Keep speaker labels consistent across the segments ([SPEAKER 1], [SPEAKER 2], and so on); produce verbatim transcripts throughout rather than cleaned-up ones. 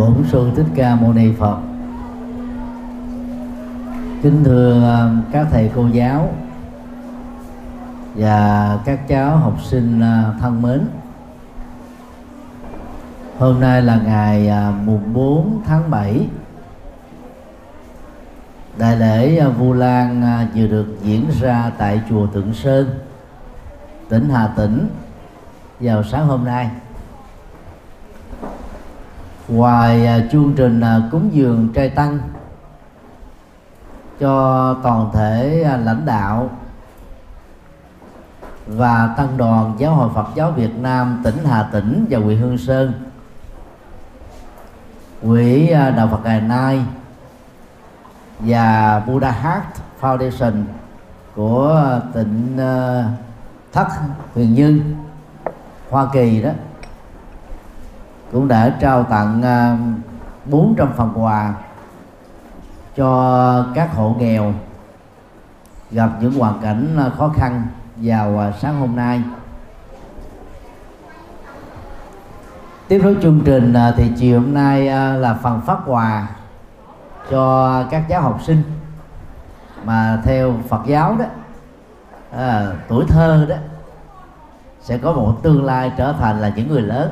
[SPEAKER 1] Bổn Sư Thích Ca Mâu Ni Phật. Kính thưa các thầy cô giáo và các cháu học sinh thân mến, hôm nay là ngày mùng bốn tháng bảy. Đại lễ Vu Lan vừa được diễn ra tại chùa Tượng Sơn, tỉnh Hà Tĩnh vào sáng hôm nay. Ngoài chương trình cúng dường trai tăng cho toàn thể lãnh đạo và tăng đoàn Giáo hội Phật giáo Việt Nam tỉnh Hà Tĩnh và huyện Hương Sơn, quỹ Đạo Phật Ngày Nay và Buddha Heart Foundation của tỉnh Thất Huyền Như, Hoa Kỳ đó, cũng đã trao tặng bốn trăm phần quà cho các hộ nghèo gặp những hoàn cảnh khó khăn vào sáng hôm nay. Tiếp nối chương trình thì chiều hôm nay là phần phát quà cho các cháu học sinh mà theo Phật giáo đó, à, tuổi thơ đó sẽ có một tương lai trở thành là những người lớn,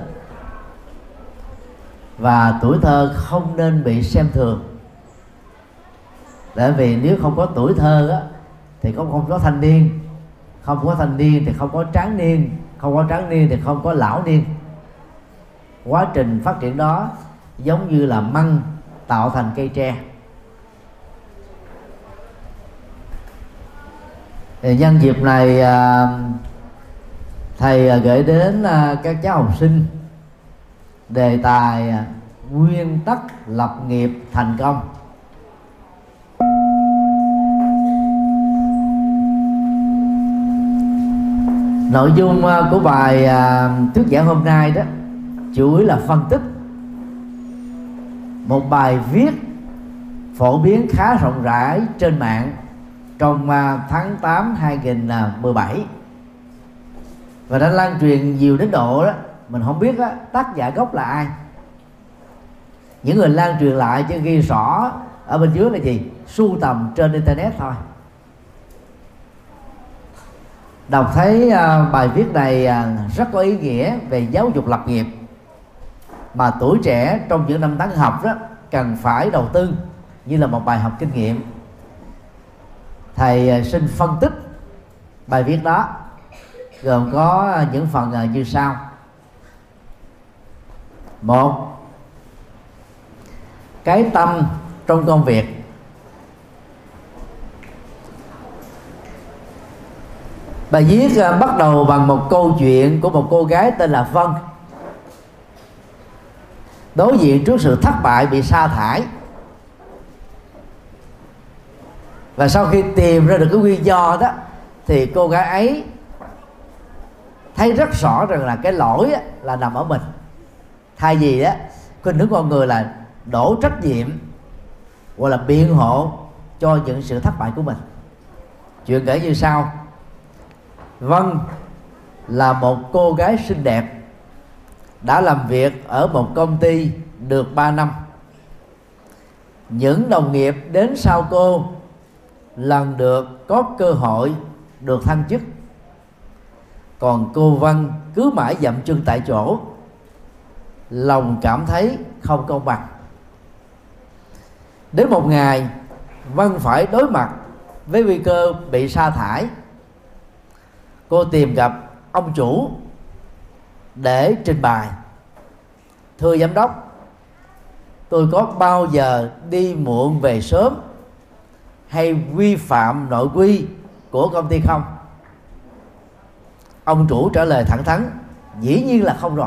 [SPEAKER 1] và tuổi thơ không nên bị xem thường. Tại vì nếu không có tuổi thơ á, thì không không có thanh niên, không có thanh niên thì không có tráng niên, không có tráng niên thì không có lão niên. Quá trình phát triển đó giống như là măng tạo thành cây tre. Thì nhân dịp này thầy gửi đến các cháu học sinh đề tài nguyên tắc lập nghiệp thành công. Nội dung của bài thuyết giảng hôm nay đó chủ yếu là phân tích một bài viết phổ biến khá rộng rãi trên mạng trong tháng tám hai nghìn mười bảy và đã lan truyền nhiều đến độ đó mình không biết đó, tác giả gốc là ai. Những người lan truyền lại chứ ghi rõ ở bên dưới là gì? Sưu tầm trên internet thôi. Đọc thấy uh, bài viết này uh, rất có ý nghĩa về giáo dục lập nghiệp mà tuổi trẻ trong những năm tháng học đó cần phải đầu tư như là một bài học kinh nghiệm. Thầy uh, xin phân tích bài viết đó gồm có những phần uh, như sau. Một, cái tâm trong công việc. Bài viết uh, bắt đầu bằng một câu chuyện của một cô gái tên là Vân. Đối diện trước sự thất bại, bị sa thải, và sau khi tìm ra được cái nguyên do đó thì cô gái ấy thấy rất rõ rằng là cái lỗi là nằm ở mình. Thay vì đó khuynh hướng con người là đổ trách nhiệm hoặc là biện hộ cho những sự thất bại của mình. Chuyện kể như sau. Vân là một cô gái xinh đẹp, đã làm việc ở một công ty được ba năm. Những đồng nghiệp đến sau cô lần được có cơ hội được thăng chức, còn cô Vân cứ mãi dậm chân tại chỗ, lòng cảm thấy không công bằng. Đến một ngày, Vân phải đối mặt với nguy cơ bị sa thải. Cô tìm gặp ông chủ để trình bày. Thưa giám đốc, tôi có bao giờ đi muộn về sớm hay vi phạm nội quy của công ty không? Ông chủ trả lời thẳng thắn, dĩ nhiên là không rồi.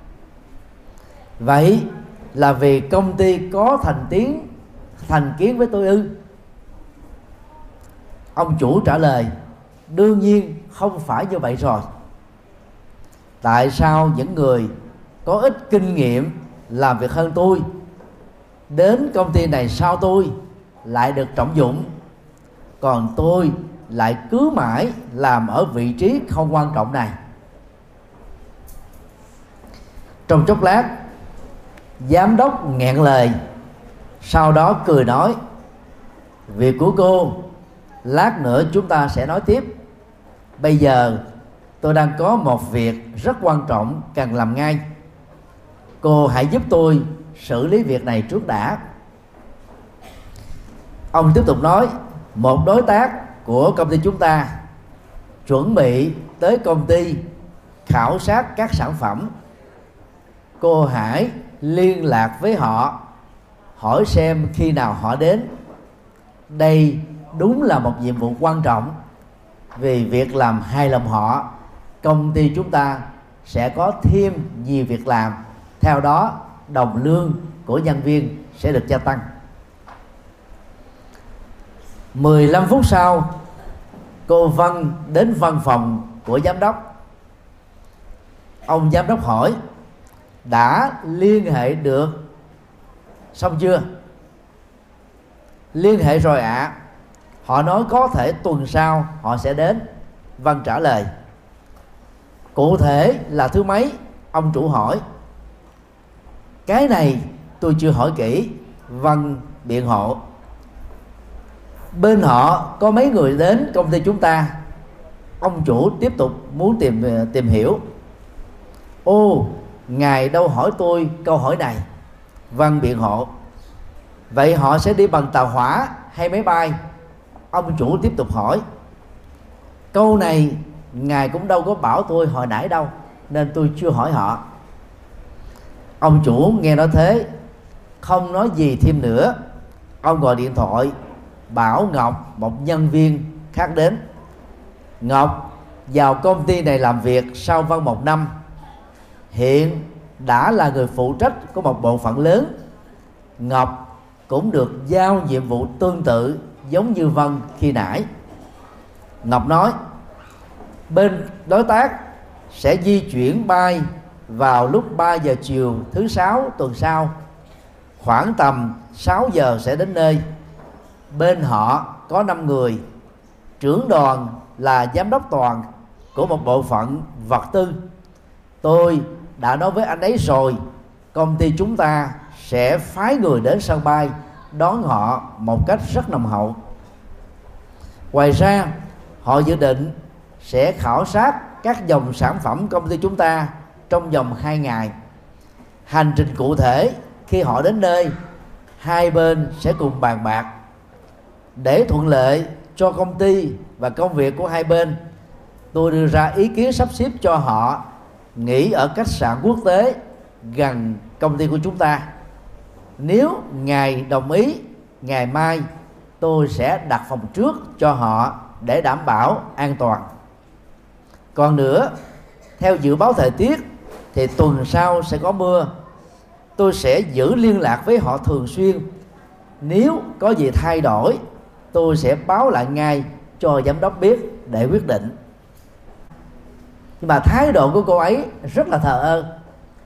[SPEAKER 1] Vậy là vì công ty có thành kiến thành kiến với tôi ư? Ông chủ trả lời, đương nhiên không phải như vậy rồi. Tại sao những người có ít kinh nghiệm làm việc hơn tôi đến công ty này sau tôi lại được trọng dụng, còn tôi lại cứ mãi làm ở vị trí không quan trọng này? Trong chốc lát, Giám đốc nghẹn lời, sau đó cười nói: việc của cô lát nữa chúng ta sẽ nói tiếp. Bây giờ tôi đang có một việc rất quan trọng cần làm ngay. Cô hãy giúp tôi xử lý việc này trước đã. Ông tiếp tục nói: một đối tác của công ty chúng ta chuẩn bị tới công ty khảo sát các sản phẩm. Cô hãy liên lạc với họ, hỏi xem khi nào họ đến. Đây đúng là một nhiệm vụ quan trọng, vì việc làm hài lòng họ, công ty chúng ta sẽ có thêm nhiều việc làm, theo đó đồng lương của nhân viên sẽ được gia tăng. mười lăm phút sau, cô Vân đến văn phòng của giám đốc. Ông giám đốc hỏi: đã liên hệ được xong chưa? Liên hệ rồi ạ. À. Họ nói có thể tuần sau họ sẽ đến. Vân trả lời. Cụ thể là thứ mấy? Ông chủ hỏi. Cái này tôi chưa hỏi kỹ. Vân biện hộ. Bên họ có mấy người đến công ty chúng ta? Ông chủ tiếp tục muốn tìm tìm hiểu. Ô, ngài đâu hỏi tôi câu hỏi này. Vân biện hộ. Vậy họ sẽ đi bằng tàu hỏa hay máy bay? Ông chủ tiếp tục hỏi. Câu này ngài cũng đâu có bảo tôi hồi nãy đâu, nên tôi chưa hỏi họ. Ông chủ nghe nói thế, không nói gì thêm nữa. Ông gọi điện thoại bảo Ngọc, một nhân viên khác đến. Ngọc vào công ty này làm việc sau Vân một năm, hiện đã là người phụ trách của một bộ phận lớn. Ngọc cũng được giao nhiệm vụ tương tự giống như Vân khi nãy. Ngọc nói: bên đối tác sẽ di chuyển bay vào lúc ba giờ chiều thứ sáu tuần sau, khoảng tầm sáu giờ sẽ đến nơi. Bên họ có năm người, trưởng đoàn là giám đốc toàn của một bộ phận vật tư. Tôi đã nói với anh ấy rồi, công ty chúng ta sẽ phái người đến sân bay đón họ một cách rất nồng hậu. Ngoài ra, họ dự định sẽ khảo sát các dòng sản phẩm công ty chúng ta trong vòng hai ngày. Hành trình cụ thể khi họ đến nơi, hai bên sẽ cùng bàn bạc. Để thuận lợi cho công ty và công việc của hai bên, tôi đưa ra ý kiến sắp xếp cho họ nghỉ ở khách sạn quốc tế gần công ty của chúng ta. Nếu ngài đồng ý, ngày mai tôi sẽ đặt phòng trước cho họ để đảm bảo an toàn. Còn nữa, theo dự báo thời tiết thì tuần sau sẽ có mưa. Tôi sẽ giữ liên lạc với họ thường xuyên. Nếu có gì thay đổi, tôi sẽ báo lại ngay cho giám đốc biết để quyết định. Nhưng mà thái độ của cô ấy rất là thờ ơ,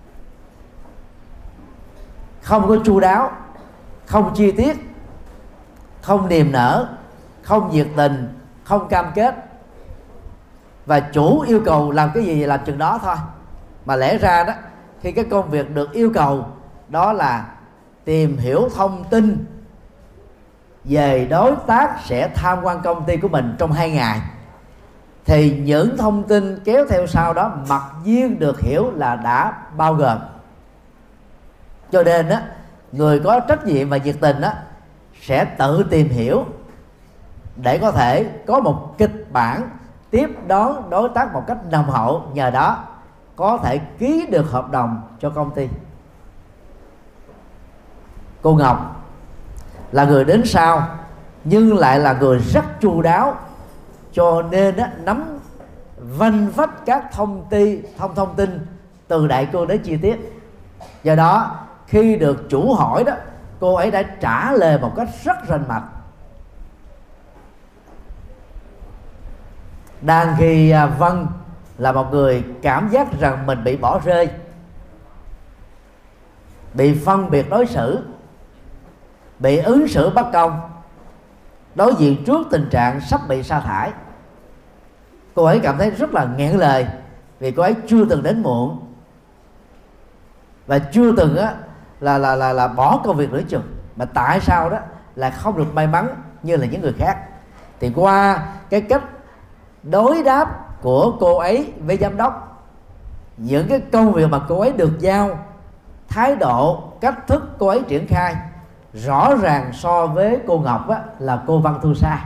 [SPEAKER 1] không có chu đáo, không chi tiết, không niềm nở, không nhiệt tình, không cam kết. Và chủ yêu cầu làm cái gì làm chừng đó thôi. Mà lẽ ra đó, khi cái công việc được yêu cầu đó là tìm hiểu thông tin về đối tác sẽ tham quan công ty của mình trong hai ngày, thì những thông tin kéo theo sau đó mặc nhiên được hiểu là đã bao gồm. Cho nên á, người có trách nhiệm và nhiệt tình á sẽ tự tìm hiểu để có thể có một kịch bản tiếp đón đối tác một cách nồng hậu, nhờ đó có thể ký được hợp đồng cho công ty. Cô Ngọc là người đến sau nhưng lại là người rất chu đáo, cho nên á, nắm vanh vách các thông tin thông thông tin từ đại cương đến chi tiết. Do đó khi được chủ hỏi đó, cô ấy đã trả lời một cách rất rành mạch. Đang khi Vân là một người cảm giác rằng mình bị bỏ rơi, bị phân biệt đối xử, bị ứng xử bất công, đối diện trước tình trạng sắp bị sa thải, cô ấy cảm thấy rất là nghẹn lời, vì cô ấy chưa từng đến muộn và chưa từng á, là là là là bỏ công việc nửa chừng, mà tại sao đó là không được may mắn như là những người khác? Thì qua cái cách đối đáp của cô ấy với giám đốc, những cái công việc mà cô ấy được giao, thái độ, cách thức cô ấy triển khai rõ ràng so với cô Ngọc á, là cô Văn Thu Sa.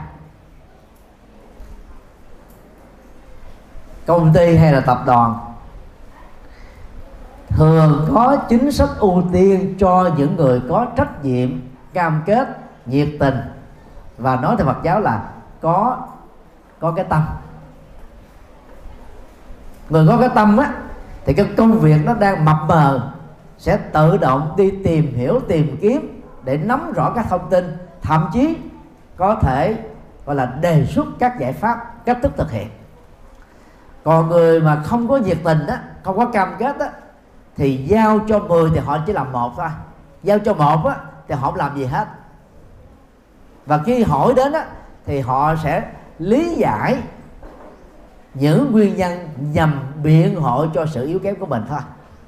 [SPEAKER 1] Công ty hay là tập đoàn thường có chính sách ưu tiên cho những người có trách nhiệm, cam kết, nhiệt tình, và nói theo Phật giáo là có có cái tâm. Người có cái tâm á thì cái công việc nó đang mập mờ sẽ tự động đi tìm hiểu, tìm kiếm để nắm rõ các thông tin, thậm chí có thể gọi là đề xuất các giải pháp, cách thức thực hiện. Còn người mà không có nhiệt tình á, không có cam kết á, thì giao cho mười thì họ chỉ làm một thôi, giao cho một á thì họ không làm gì hết. Và khi hỏi đến á thì họ sẽ lý giải những nguyên nhân nhằm biện hộ cho sự yếu kém của mình thôi.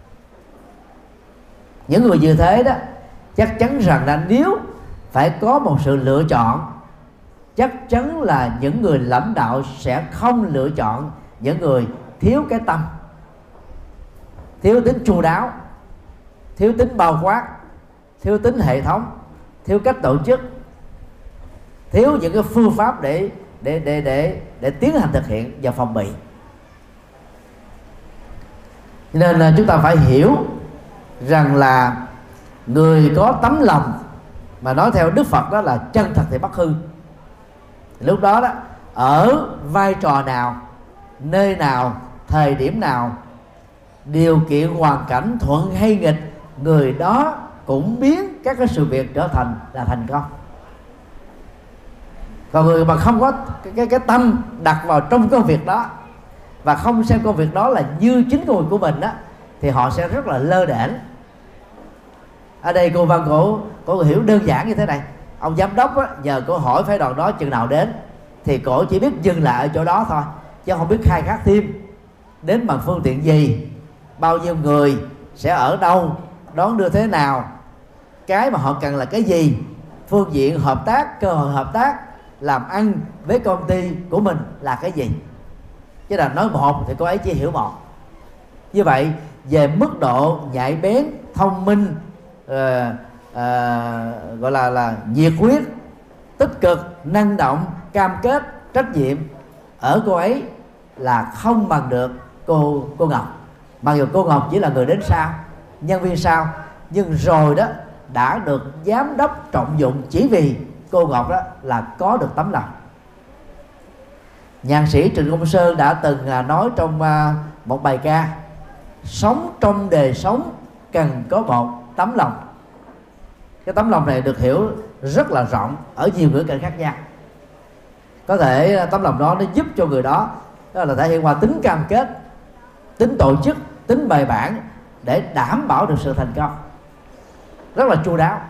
[SPEAKER 1] Những người như thế đó chắc chắn rằng là nếu phải có một sự lựa chọn, chắc chắn là những người lãnh đạo sẽ không lựa chọn những người thiếu cái tâm, thiếu tính chu đáo, thiếu tính bao quát, thiếu tính hệ thống, thiếu cách tổ chức, thiếu những cái phương pháp để để để để để tiến hành thực hiện và phòng bị. Nên là chúng ta phải hiểu rằng là người có tấm lòng, mà nói theo Đức Phật đó là chân thật thì bất hư. Lúc đó đó, ở vai trò nào, nơi nào, thời điểm nào, điều kiện hoàn cảnh thuận hay nghịch, người đó cũng biến các cái sự việc trở thành là thành công. Còn người mà không có cái, cái, cái tâm đặt vào trong công việc đó và không xem công việc đó là như chính công việc của mình đó, thì họ sẽ rất là lơ đễnh. Ở đây cô Văn cổ cổ hiểu đơn giản như thế này: ông giám đốc á, nhờ cô hỏi phái đoàn đó chừng nào đến, thì cổ chỉ biết dừng lại ở chỗ đó thôi, chứ không biết khai thác thêm đến bằng phương tiện gì, bao nhiêu người, sẽ ở đâu, đón đưa thế nào, cái mà họ cần là cái gì, phương diện hợp tác, cơ hội hợp tác, làm ăn với công ty của mình là cái gì. Chứ là nói một thì cô ấy chỉ hiểu một. Như vậy về mức độ nhạy bén, thông minh, uh, uh, gọi là là nhiệt huyết, tích cực, năng động, cam kết, trách nhiệm ở cô ấy là không bằng được cô cô Ngọc. Mặc dù cô Ngọc chỉ là người đến sau, nhân viên sau, nhưng rồi đó đã được giám đốc trọng dụng chỉ vì cô Ngọc đó là có được tấm lòng. Nhạc sĩ Trịnh Công Sơn đã từng nói trong một bài ca: sống trong đời sống cần có một tấm lòng. Cái tấm lòng này được hiểu rất là rộng ở nhiều ngữ cảnh khác nhau. Có thể tấm lòng đó nó giúp cho người đó, đó là thể hiện qua tính cam kết, tính tổ chức, tính bài bản để đảm bảo được sự thành công, rất là chu đáo.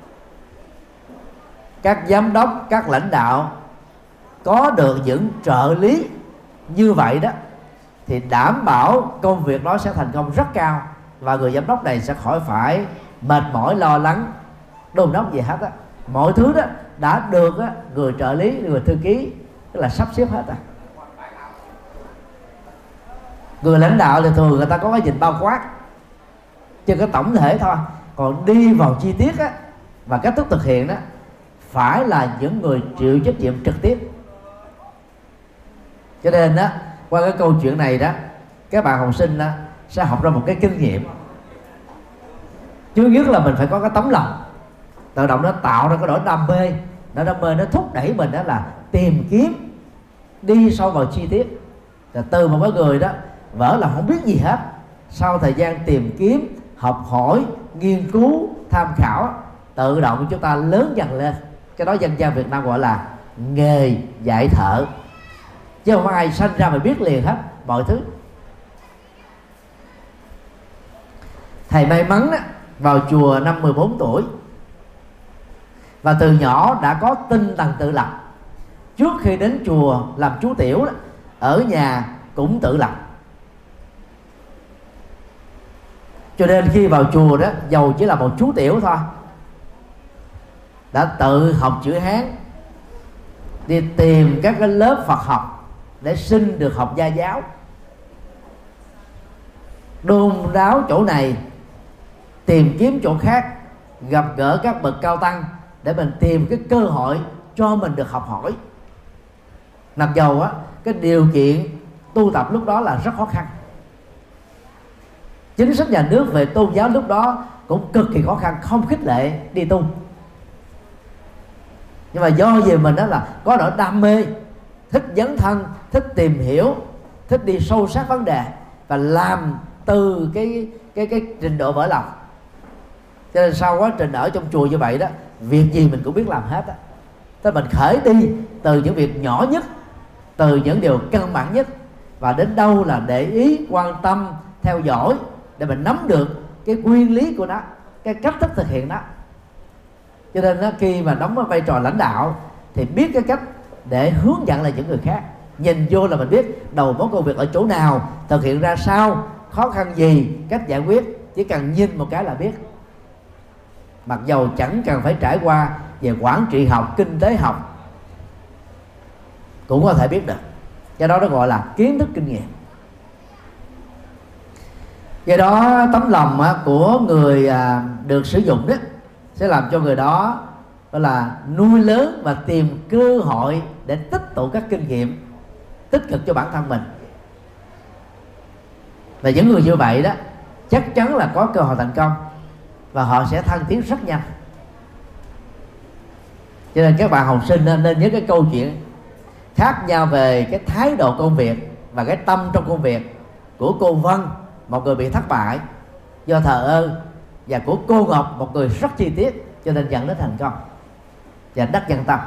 [SPEAKER 1] Các giám đốc, các lãnh đạo có được những trợ lý như vậy đó thì đảm bảo công việc đó sẽ thành công rất cao, và người giám đốc này sẽ khỏi phải mệt mỏi lo lắng đôn đốc gì hết á. Mọi thứ đó đã được á, người trợ lý, người thư ký tức là sắp xếp hết à. Người lãnh đạo thì thường người ta có cái nhìn bao quát, chứ cái tổng thể thôi. Còn đi vào chi tiết á, và cách thức thực hiện đó phải là những người chịu trách nhiệm trực tiếp. Cho nên đó, qua cái câu chuyện này đó, các bạn học sinh đó sẽ học ra một cái kinh nghiệm. Trước nhất là mình phải có cái tấm lòng, tự động nó tạo ra cái nỗi đam mê. Nỗi đam mê nó thúc đẩy mình đó là tìm kiếm, đi sâu vào chi tiết. Rồi từ một cái người đó vỡ là không biết gì hết, sau thời gian tìm kiếm, học hỏi, nghiên cứu, tham khảo, tự động chúng ta lớn dần lên. Cái đó dân gian Việt Nam gọi là nghề dạy thợ, chứ không ai sanh ra mà biết liền hết mọi thứ. Thầy may mắn đó, vào chùa năm mười bốn tuổi, và từ nhỏ đã có tinh thần tự lập. Trước khi đến chùa làm chú tiểu đó, ở nhà cũng tự lập. Cho nên khi vào chùa đó, dầu chỉ là một chú tiểu thôi, đã tự học chữ Hán, đi tìm các cái lớp Phật học để xin được học gia giáo, đôn đáo chỗ này, tìm kiếm chỗ khác, gặp gỡ các bậc cao tăng để mình tìm cái cơ hội cho mình được học hỏi. Mặc dầu á, cái điều kiện tu tập lúc đó là rất khó khăn, chính sách nhà nước về tôn giáo lúc đó cũng cực kỳ khó khăn, không khích lệ đi tu. Nhưng mà do về mình đó là có nỗi đam mê, thích dấn thân, thích tìm hiểu, thích đi sâu sát vấn đề và làm từ cái cái cái trình độ vỡ lòng. Cho nên sau quá trình ở trong chùa như vậy đó, việc gì mình cũng biết làm hết á. Thế mình khởi đi từ những việc nhỏ nhất, từ những điều căn bản nhất, và đến đâu là để ý, quan tâm, theo dõi để mình nắm được cái nguyên lý của nó, cái cách thức thực hiện đó. Cho nên đó, khi mà đóng vai trò lãnh đạo thì biết cái cách để hướng dẫn lại những người khác. Nhìn vô là mình biết đầu mối công việc ở chỗ nào, thực hiện ra sao, khó khăn gì, cách giải quyết. Chỉ cần nhìn một cái là biết, mặc dầu chẳng cần phải trải qua về quản trị học, kinh tế học cũng có thể biết được. Do đó nó gọi là kiến thức kinh nghiệm. Do đó tấm lòng của người được sử dụng đó sẽ làm cho người đó đó là nuôi lớn và tìm cơ hội để tích tụ các kinh nghiệm tích cực cho bản thân mình. Và những người như vậy đó chắc chắn là có cơ hội thành công, và họ sẽ thăng tiến rất nhanh. Cho nên các bạn học sinh nên nhớ cái câu chuyện khác nhau về cái thái độ công việc và cái tâm trong công việc của cô Vân, một người bị thất bại do thờ ơ, và của cô Ngọc, một người rất chi tiết cho nên dẫn đến thành công và đắc nhân tâm.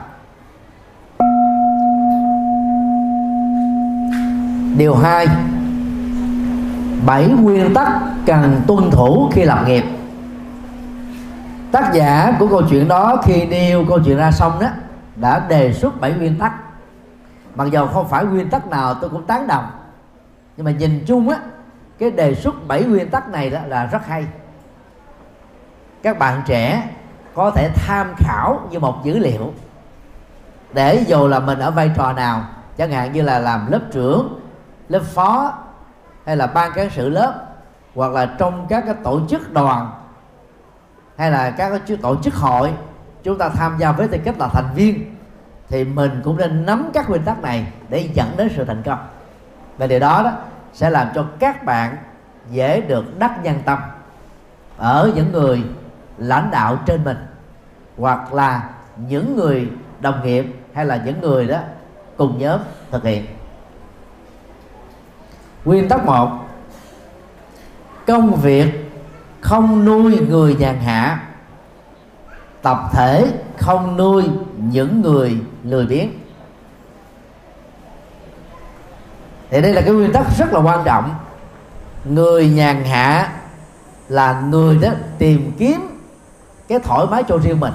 [SPEAKER 1] Điều hai, bảy nguyên tắc cần tuân thủ khi lập nghiệp. Tác giả của câu chuyện đó khi nêu câu chuyện ra xong đó đã đề xuất bảy nguyên tắc. Mặc dù không phải nguyên tắc nào tôi cũng tán đồng, nhưng mà nhìn chung á, cái đề xuất bảy nguyên tắc này đó là rất hay. Các bạn trẻ có thể tham khảo như một dữ liệu, để dù là mình ở vai trò nào, chẳng hạn như là làm lớp trưởng, lớp phó, hay là ban cán sự lớp, hoặc là trong các cái tổ chức đoàn, hay là các cái tổ chức hội, chúng ta tham gia với tư cách là thành viên, thì mình cũng nên nắm các nguyên tắc này để dẫn đến sự thành công. Và điều đó đó sẽ làm cho các bạn dễ được đắc nhân tâm ở những người lãnh đạo trên mình, hoặc là những người đồng nghiệp, hay là những người đó cùng nhóm thực hiện. Nguyên tắc một: công việc không nuôi người nhàn hạ, tập thể không nuôi những người lười biếng. Thì đây là cái nguyên tắc rất là quan trọng. Người nhàn hạ là người đó tìm kiếm cái thoải mái cho riêng mình.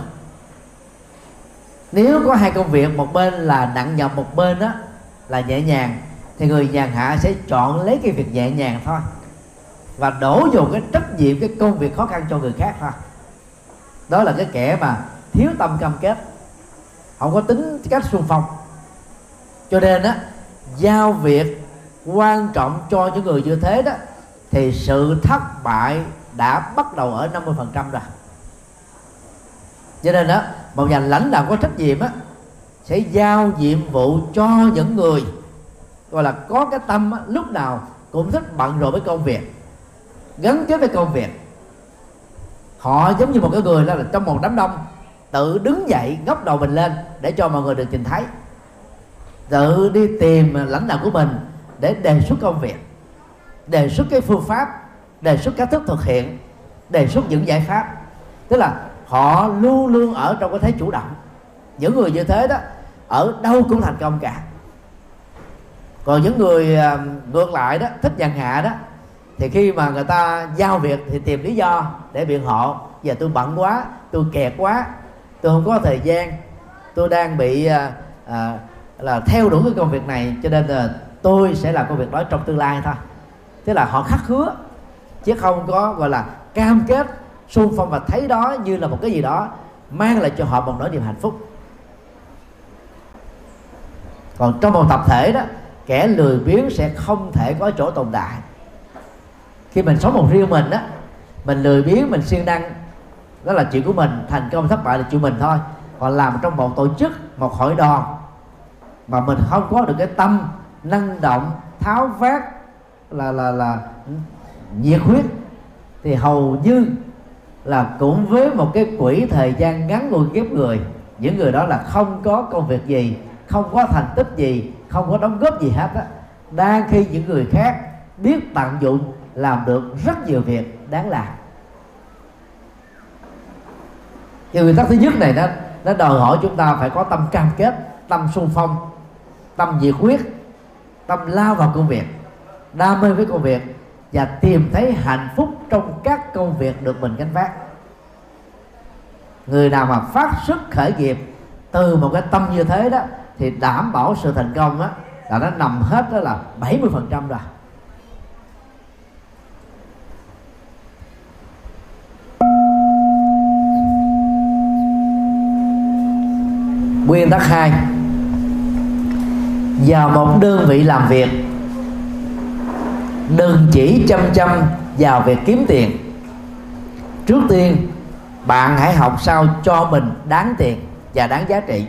[SPEAKER 1] Nếu có hai công việc, một bên là nặng nhọc, một bên đó là nhẹ nhàng, thì người nhàn hạ sẽ chọn lấy cái việc nhẹ nhàng thôi, và đổ dồn cái trách nhiệm, cái công việc khó khăn cho người khác thôi. Đó là cái kẻ mà thiếu tâm cam kết, không có tính cách xung phong. Cho nên á, giao việc quan trọng cho những người như thế đó, thì sự thất bại đã bắt đầu ở năm mươi phần trăm rồi. Cho nên đó, một nhà lãnh đạo có trách nhiệm á, sẽ giao nhiệm vụ cho những người gọi là có cái tâm á, lúc nào cũng thích bận rộn với công việc, gắn kết với công việc. Họ giống như một cái người đó là trong một đám đông, tự đứng dậy ngóc đầu mình lên để cho mọi người được nhìn thấy, tự đi tìm lãnh đạo của mình để đề xuất công việc, đề xuất cái phương pháp, đề xuất cách thức thực hiện, đề xuất những giải pháp. Tức là họ luôn luôn ở trong cái thế chủ động. Những người như thế đó ở đâu cũng thành công cả. Còn những người ngược lại đó, thích nhàn hạ đó, thì khi mà người ta giao việc thì tìm lý do để biện hộ: giờ tôi bận quá, tôi kẹt quá, tôi không có thời gian, tôi đang bị à, à, là theo đuổi cái công việc này, cho nên là tôi sẽ làm công việc đó trong tương lai thôi. Tức là họ khắc hứa chứ không có gọi là cam kết xung phong và thấy đó như là một cái gì đó mang lại cho họ một nỗi niềm hạnh phúc. Còn trong một tập thể đó, kẻ lười biếng sẽ không thể có chỗ tồn tại. Khi mình sống một riêng mình á, mình lười biếng, mình siêng năng, đó là chuyện của mình, thành công thất bại là chuyện mình thôi. Còn làm trong một tổ chức, một hội đoàn mà mình không có được cái tâm năng động, tháo vát, là là là nhiệt huyết, thì hầu như là cũng với một cái quỹ thời gian ngắn của kiếp người, những người đó là không có công việc gì, không có thành tích gì, không có đóng góp gì hết á, đang khi những người khác biết tận dụng làm được rất nhiều việc đáng làm. Cái nguyên tắc thứ nhất này đó, nó đòi hỏi chúng ta phải có tâm cam kết, tâm xung phong, tâm nhiệt huyết, tâm lao vào công việc, đam mê với công việc và tìm thấy hạnh phúc trong các công việc được mình gánh vác. Người nào mà phát xuất khởi nghiệp từ một cái tâm như thế đó thì đảm bảo sự thành công đó, là nó nằm hết đó là bảy mươi phần trăm rồi. Nguyên tắc hai: vào một đơn vị làm việc, đừng chỉ chăm chăm vào việc kiếm tiền. Trước tiên bạn hãy học sao cho mình đáng tiền và đáng giá trị.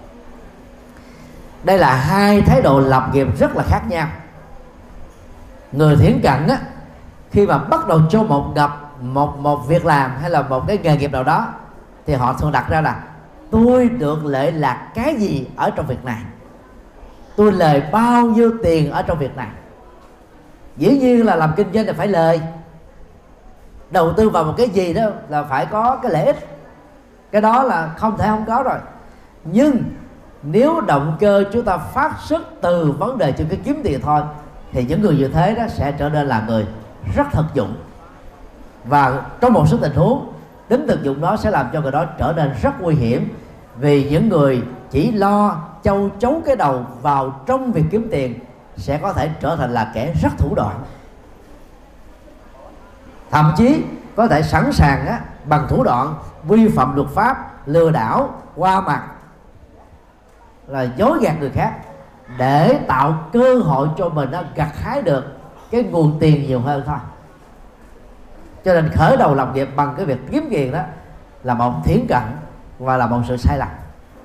[SPEAKER 1] Đây là hai thái độ lập nghiệp rất là khác nhau. Người thiển cận á, khi mà bắt đầu cho một gặp một một việc làm hay là một cái nghề nghiệp nào đó, thì họ thường đặt ra là tôi được lợi lạc cái gì ở trong việc này, tôi lời bao nhiêu tiền ở trong việc này. Dĩ nhiên là làm kinh doanh là phải lời, đầu tư vào một cái gì đó là phải có cái lợi ích, cái đó là không thể không có rồi. Nhưng nếu động cơ chúng ta phát xuất từ vấn đề chỉ cái kiếm tiền thôi, thì những người như thế đó sẽ trở nên là người rất thực dụng, và trong một số tình huống tính thực dụng đó sẽ làm cho người đó trở nên rất nguy hiểm. Vì những người chỉ lo châu chấu cái đầu vào trong việc kiếm tiền sẽ có thể trở thành là kẻ rất thủ đoạn, thậm chí có thể sẵn sàng á, bằng thủ đoạn vi phạm luật pháp, lừa đảo, qua mặt, là dối gạt người khác để tạo cơ hội cho mình nó gặt hái được cái nguồn tiền nhiều hơn thôi. Cho nên khởi đầu làm nghiệp bằng cái việc kiếm tiền đó là một thiển cận và là một sự sai lầm.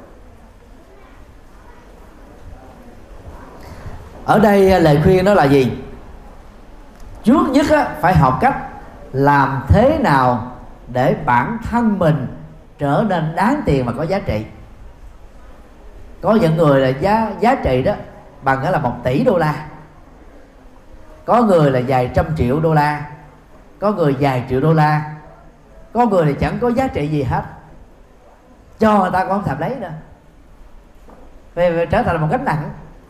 [SPEAKER 1] Ở đây lời khuyên đó là gì? Trước nhất á, phải học cách làm thế nào để bản thân mình trở nên đáng tiền và có giá trị. Có những người là giá giá trị đó bằng cái là một tỷ đô la, có người là vài trăm triệu đô la, có người vài triệu đô la, có người thì chẳng có giá trị gì hết, cho người ta cũng không thèm lấy nữa, về trở thành một gánh nặng.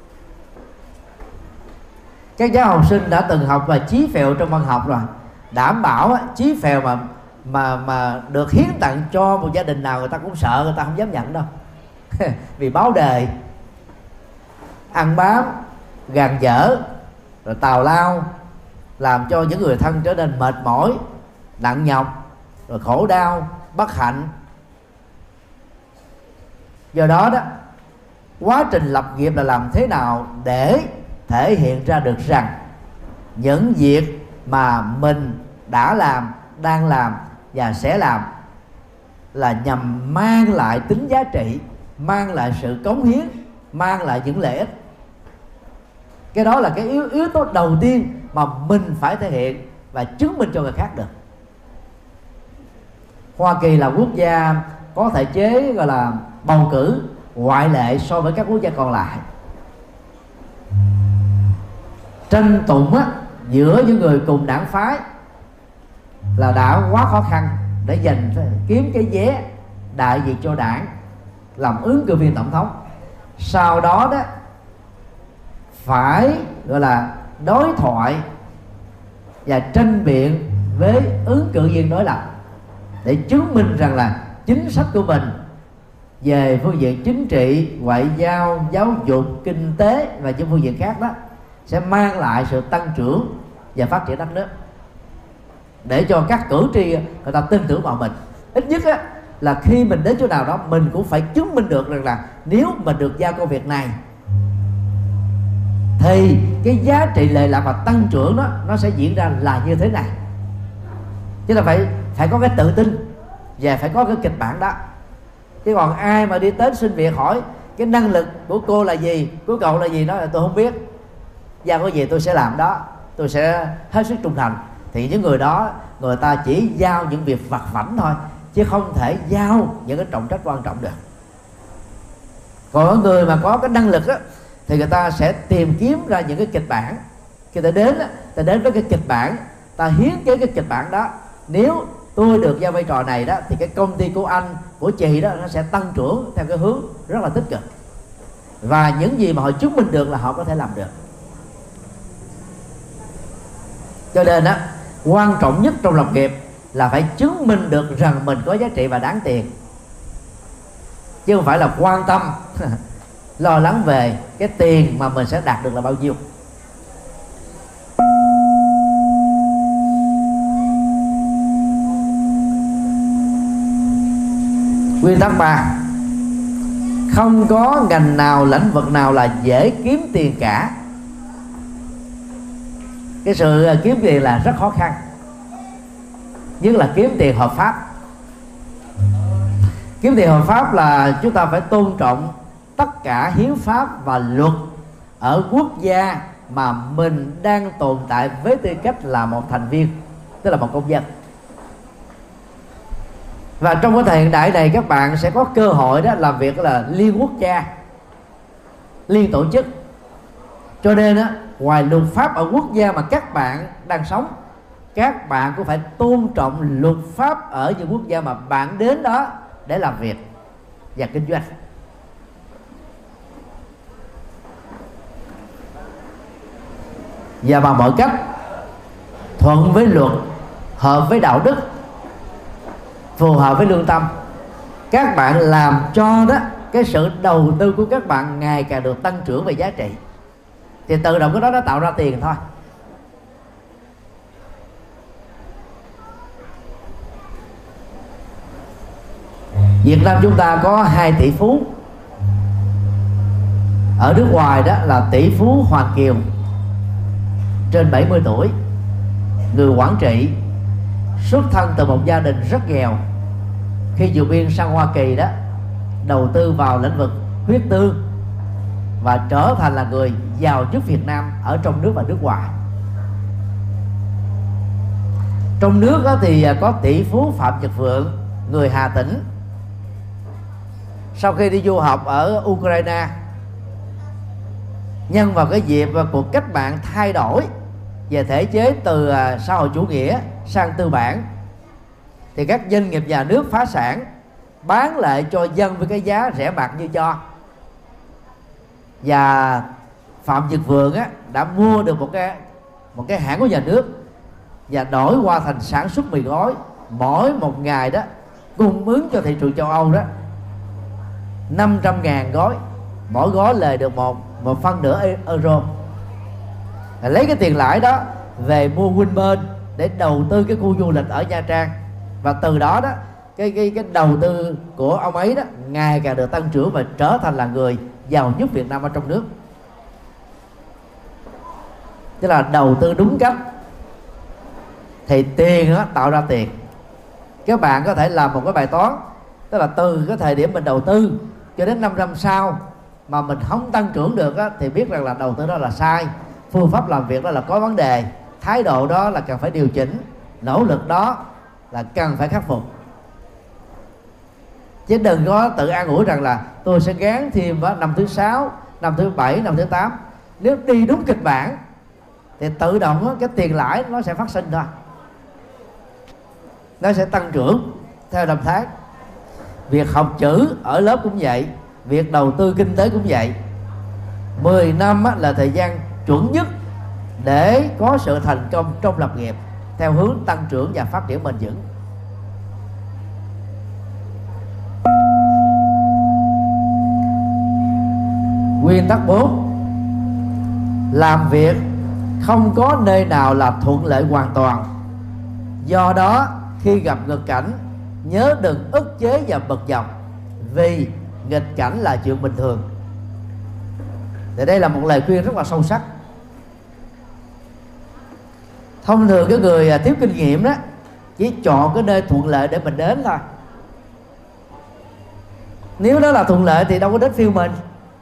[SPEAKER 1] Các cháu học sinh đã từng học và chí phèo trong văn học rồi, đảm bảo chí phèo mà mà mà được hiến tặng cho một gia đình nào người ta cũng sợ, người ta không dám nhận đâu. Vì báo đề, ăn bám, gàn dở, rồi tào lao, làm cho những người thân trở nên mệt mỏi, nặng nhọc, rồi khổ đau, bất hạnh. Do đó đó, quá trình lập nghiệp là làm thế nào để thể hiện ra được rằng những việc mà mình đã làm, đang làm và sẽ làm là nhằm mang lại tính giá trị, mang lại sự cống hiến, mang lại những lợi ích. Cái đó là cái yếu, yếu tố đầu tiên mà mình phải thể hiện và chứng minh cho người khác được. Hoa Kỳ là quốc gia có thể chế gọi là bầu cử ngoại lệ so với các quốc gia còn lại. Tranh tụng á, giữa những người cùng đảng phái là đã quá khó khăn để giành kiếm cái vé đại diện cho đảng làm ứng cử viên tổng thống. Sau đó đó phải gọi là đối thoại và tranh biện với ứng cử viên đối lập để chứng minh rằng là chính sách của mình về phương diện chính trị, ngoại giao, giáo dục, kinh tế và những phương diện khác đó sẽ mang lại sự tăng trưởng và phát triển đất nước. để cho các cử tri người ta tin tưởng vào mình. Ít nhất á, là khi mình đến chỗ nào đó mình cũng phải chứng minh được rằng là nếu mình được giao công việc này thì cái giá trị lệ lạc và tăng trưởng đó nó sẽ diễn ra là như thế này. Chứ là phải phải có cái tự tin và phải có cái kịch bản đó. Chứ còn ai mà đi tới xin việc hỏi cái năng lực của cô là gì, của cậu là gì, nói là tôi không biết, giao có gì tôi sẽ làm đó, tôi sẽ hết sức trung thành, thì những người đó người ta chỉ giao những việc vặt vãnh thôi, chứ không thể giao những cái trọng trách quan trọng được. Còn ở người mà có cái năng lực á, thì người ta sẽ tìm kiếm ra những cái kịch bản. Khi ta đến á, ta đến với cái kịch bản, ta hiến kế cái kịch bản đó. Nếu tôi được giao vai trò này đó thì cái công ty của anh, của chị đó nó sẽ tăng trưởng theo cái hướng rất là tích cực, và những gì mà họ chứng minh được là họ có thể làm được. Cho nên á, quan trọng nhất trong lập nghiệp là phải chứng minh được rằng mình có giá trị và đáng tiền, chứ không phải là quan tâm lo lắng về cái tiền mà mình sẽ đạt được là bao nhiêu. Nguyên tắc ba: không có ngành nào, lĩnh vực nào là dễ kiếm tiền cả. Cái sự kiếm tiền là rất khó khăn, nhất là kiếm tiền hợp pháp. Kiếm tiền hợp pháp là chúng ta phải tôn trọng tất cả hiến pháp và luật ở quốc gia mà mình đang tồn tại với tư cách là một thành viên, tức là một công dân. Và trong cái thời hiện đại này các bạn sẽ có cơ hội đó làm việc là liên quốc gia, liên tổ chức. Cho nên á, ngoài luật pháp ở quốc gia mà các bạn đang sống, các bạn cũng phải tôn trọng luật pháp ở những quốc gia mà bạn đến đó để làm việc và kinh doanh. Và bằng mọi cách thuận với luật, hợp với đạo đức, phù hợp với lương tâm, các bạn làm cho đó cái sự đầu tư của các bạn ngày càng được tăng trưởng về giá trị, thì tự động cái đó nó tạo ra tiền thôi. Việt Nam chúng ta có hai tỷ phú, ở nước ngoài đó là tỷ phú Hoàng Kiều trên bảy mươi tuổi, người Quảng Trị, xuất thân từ một gia đình rất nghèo. Khi vượt biên sang Hoa Kỳ đó, đầu tư vào lĩnh vực huyết tương và trở thành là người giàu nhất Việt Nam ở trong nước và nước ngoài. Trong nước đó thì có tỷ phú Phạm Nhật Vượng, người Hà Tĩnh. Sau khi đi du học ở Ukraine, nhân vào cái dịp cuộc cách mạng thay đổi về thể chế từ xã hội chủ nghĩa sang tư bản, thì các doanh nghiệp nhà nước phá sản, bán lại cho dân với cái giá rẻ mạt như cho. Và Phạm Nhật Vượng á, đã mua được một cái một cái hãng của nhà nước và đổi qua thành sản xuất mì gói. Mỗi một ngày đó cung ứng cho thị trường châu Âu đó năm trăm ngàn gói, mỗi gói lời được một một phân nửa euro. Lấy cái tiền lãi đó về mua Winburn để đầu tư cái khu du lịch ở Nha Trang, và từ đó đó cái cái cái đầu tư của ông ấy đó ngày càng được tăng trưởng và trở thành là người giàu nhất Việt Nam ở trong nước. Tức là đầu tư đúng cách thì tiền đó tạo ra tiền. Các bạn có thể làm một cái bài toán, tức là từ cái thời điểm mình đầu tư cho đến năm năm sau mà mình không tăng trưởng được á, thì biết rằng là đầu tư đó là sai, phương pháp làm việc đó là có vấn đề, thái độ đó là cần phải điều chỉnh, nỗ lực đó là cần phải khắc phục. Chứ đừng có tự an ủi rằng là tôi sẽ gán thêm vào năm thứ sáu, năm thứ bảy, năm thứ tám. Nếu đi đúng kịch bản thì tự động đó, cái tiền lãi nó sẽ phát sinh thôi, nó sẽ tăng trưởng theo năm tháng. Việc học chữ ở lớp cũng vậy, việc đầu tư kinh tế cũng vậy. Mười năm là thời gian chuẩn nhất để có sự thành công trong lập nghiệp theo hướng tăng trưởng và phát triển bền vững. Nguyên tắc bốn: làm việc không có nơi nào là thuận lợi hoàn toàn. Do đó khi gặp nghịch cảnh, nhớ đừng ức chế và bực dọc, vì nghịch cảnh là chuyện bình thường. Thì đây là một lời khuyên rất là sâu sắc. Thông thường cái người thiếu kinh nghiệm đó chỉ chọn cái nơi thuận lợi để mình đến thôi. Nếu đó là thuận lợi thì đâu có đến phiêu mình.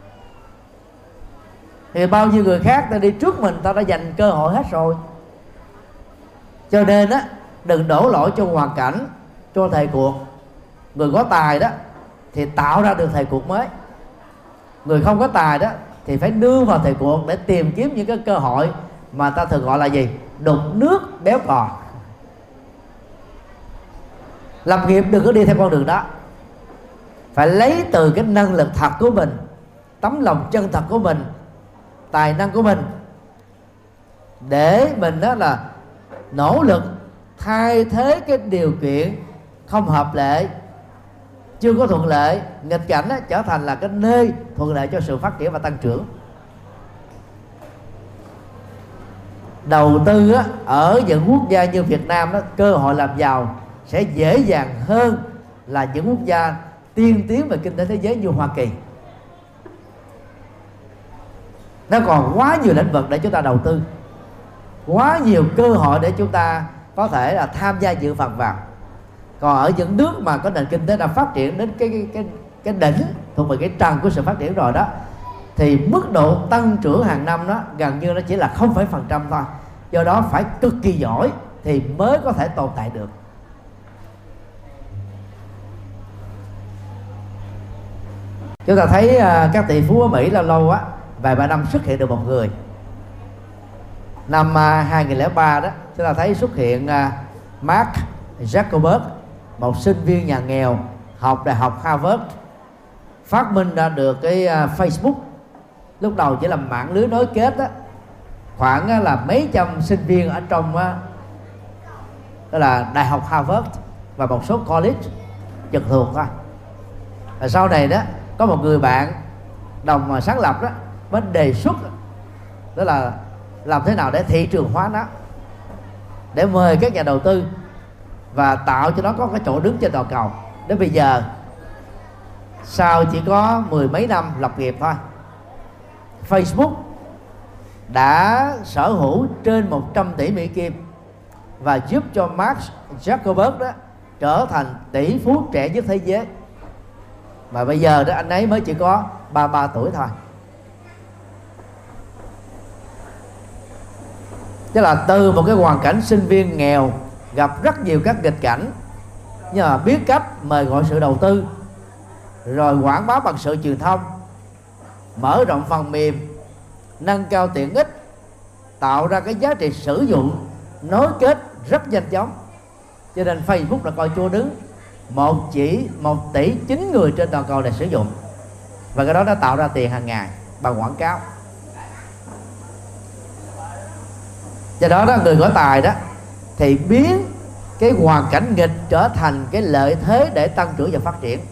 [SPEAKER 1] Thì bao nhiêu người khác ta đi trước mình, ta đã dành cơ hội hết rồi. Cho nên á, đừng đổ lỗi cho hoàn cảnh, cho thời cuộc. Người có tài đó thì tạo ra được thời cuộc mới. Người không có tài đó thì phải nương vào thời cuộc để tìm kiếm những cái cơ hội mà ta thường gọi là gì? Đục nước béo cò. Lập nghiệp đừng có đi theo con đường đó, phải lấy từ cái năng lực thật của mình, tấm lòng chân thật của mình, tài năng của mình, để mình đó là nỗ lực thay thế cái điều kiện không hợp lệ, chưa có thuận lợi, nghịch cảnh đó, trở thành là cái nơi thuận lợi cho sự phát triển và tăng trưởng. Đầu tư á, ở những quốc gia như Việt Nam đó, cơ hội làm giàu sẽ dễ dàng hơn là những quốc gia tiên tiến về kinh tế thế giới như Hoa Kỳ. Nó còn quá nhiều lĩnh vực để chúng ta đầu tư, quá nhiều cơ hội để chúng ta có thể là tham gia dự phần vào. Còn ở những nước mà có nền kinh tế đã phát triển đến cái cái cái, cái đỉnh thuộc về cái trần của sự phát triển rồi đó, thì mức độ tăng trưởng hàng năm đó gần như nó chỉ là không phẩy phần trăm thôi. Do đó phải cực kỳ giỏi thì mới có thể tồn tại được. Chúng ta thấy uh, các tỷ phú ở Mỹ lâu lâu á, vài ba năm xuất hiện được một người. Năm uh, hai nghìn lẻ ba đó, chúng ta thấy xuất hiện uh, Mark Zuckerberg, một sinh viên nhà nghèo học đại học Harvard, phát minh ra được cái uh, Facebook. Lúc đầu chỉ là mạng lưới nối kết đó, khoảng uh, là mấy trăm sinh viên ở trong uh, đó là đại học Harvard và một số college trực thuộc thôi. Và sau này đó có một người bạn đồng mà sáng lập đó mới đề xuất đó là làm thế nào để thị trường hóa nó, để mời các nhà đầu tư và tạo cho nó có cái chỗ đứng trên toàn cầu. Đến bây giờ sau chỉ có mười mấy năm lập nghiệp thôi, Facebook đã sở hữu trên một trăm tỷ Mỹ Kim và giúp cho Mark Zuckerberg đó trở thành tỷ phú trẻ nhất thế giới. Mà bây giờ đó anh ấy mới chỉ có ba mươi ba tuổi thôi. Tức là từ một cái hoàn cảnh sinh viên nghèo, gặp rất nhiều các nghịch cảnh, nhưng mà biết cách mời gọi sự đầu tư, rồi quảng bá bằng sự truyền thông, mở rộng phần mềm, nâng cao tiện ích, tạo ra cái giá trị sử dụng nối kết rất nhanh chóng. Cho nên Facebook là coi chỗ đứng một chỉ một tỷ chín người trên toàn cầu để sử dụng, và cái đó đã tạo ra tiền hàng ngày bằng quảng cáo. Do đó đó, người có tài đó thì biến cái hoàn cảnh nghịch trở thành cái lợi thế để tăng trưởng và phát triển.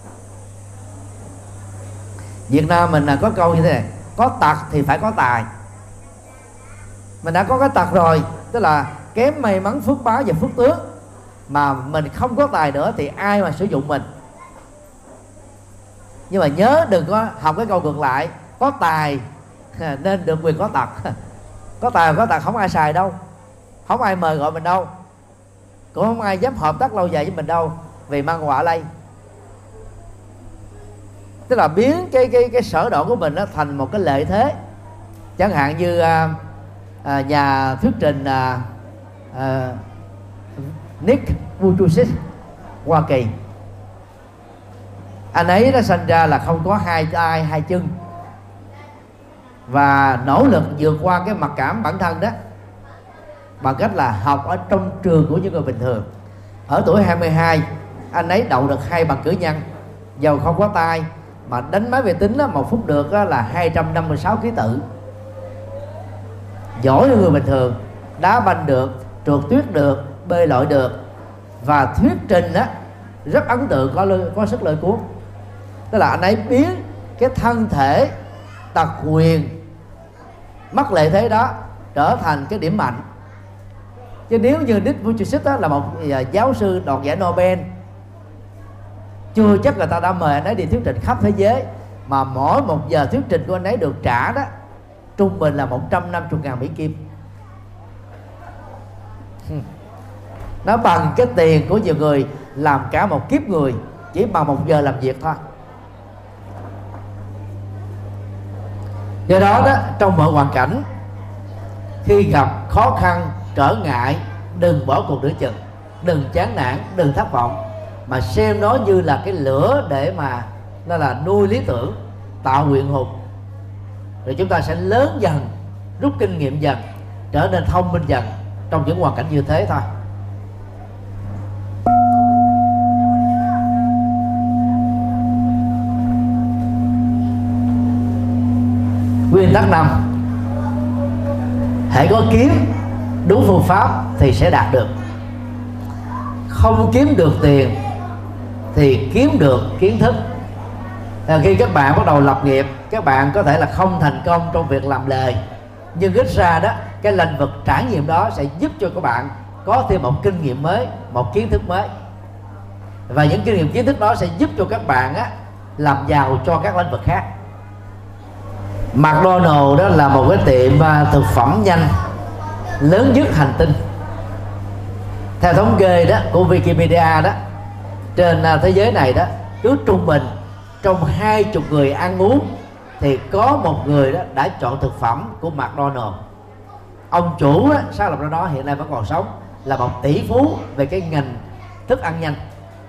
[SPEAKER 1] Việt Nam mình là có câu như thế này: có tật thì phải có tài. Mình đã có cái tật rồi, tức là kém may mắn, phước báo và phước tướng, mà mình không có tài nữa thì ai mà sử dụng mình. Nhưng mà nhớ đừng có học cái câu ngược lại: có tài nên được quyền có tật. Có tài có tật không ai xài đâu, không ai mời gọi mình đâu, cũng không ai dám hợp tác lâu dài với mình đâu, vì mang họa lây. Tức là biến cái cái cái sở đoạn của mình nó thành một cái lợi thế. Chẳng hạn như à, à, nhà thuyết trình à, à, Nick Vujicic, Hoa Kỳ, anh ấy đã sinh ra là không có hai tay hai chân, và nỗ lực vượt qua cái mặc cảm bản thân đó bằng cách là học ở trong trường của những người bình thường. Ở tuổi hai mươi hai, anh ấy đậu được hai bằng cử nhân, dầu không có tay mà đánh máy vi tính đó, một phút được đó là hai trăm năm mươi sáu ký tự. Giỏi như người bình thường, đá banh được, trượt tuyết được, bơi lội được, và thuyết trình đó rất ấn tượng, có có sức lôi cuốn. Tức là anh ấy biến cái thân thể tật quyền, mất lợi thế đó trở thành cái điểm mạnh. Chứ nếu như Nick Vujicic đó là một giáo sư đoạt giải Nobel, chưa chắc người ta đã mời anh ấy đi thuyết trình khắp thế giới, mà mỗi một giờ thuyết trình của anh ấy được trả đó trung bình là một trăm năm mươi ngàn Mỹ Kim. Nó bằng cái tiền của nhiều người làm cả một kiếp người chỉ bằng một giờ làm việc thôi. Do đó đó, trong mọi hoàn cảnh, khi gặp khó khăn, trở ngại, đừng bỏ cuộc nửa chừng, đừng chán nản, đừng thất vọng, mà xem nó như là cái lửa để mà nó là nuôi lý tưởng, tạo nguyện hùng, rồi chúng ta sẽ lớn dần, rút kinh nghiệm dần, trở nên thông minh dần trong những hoàn cảnh như thế thôi. Nguyên tắc năm: hãy có kiếm đúng phương pháp thì sẽ đạt được. Không kiếm được tiền thì kiếm được kiến thức. Khi các bạn bắt đầu lập nghiệp, các bạn có thể là không thành công trong việc làm lời, nhưng ít ra đó, cái lĩnh vực trải nghiệm đó sẽ giúp cho các bạn có thêm một kinh nghiệm mới, một kiến thức mới, và những kinh nghiệm kiến thức đó sẽ giúp cho các bạn á, làm giàu cho các lĩnh vực khác. McDonald's đó là một cái tiệm thực phẩm nhanh lớn nhất hành tinh. Theo thống kê đó của Wikipedia đó, trên thế giới này đó, cứ trung bình trong hai chục người ăn uống thì có một người đó đã chọn thực phẩm của McDonald's. Ông chủ đó, sáng lập ra đó hiện nay vẫn còn sống, là một tỷ phú về cái ngành thức ăn nhanh.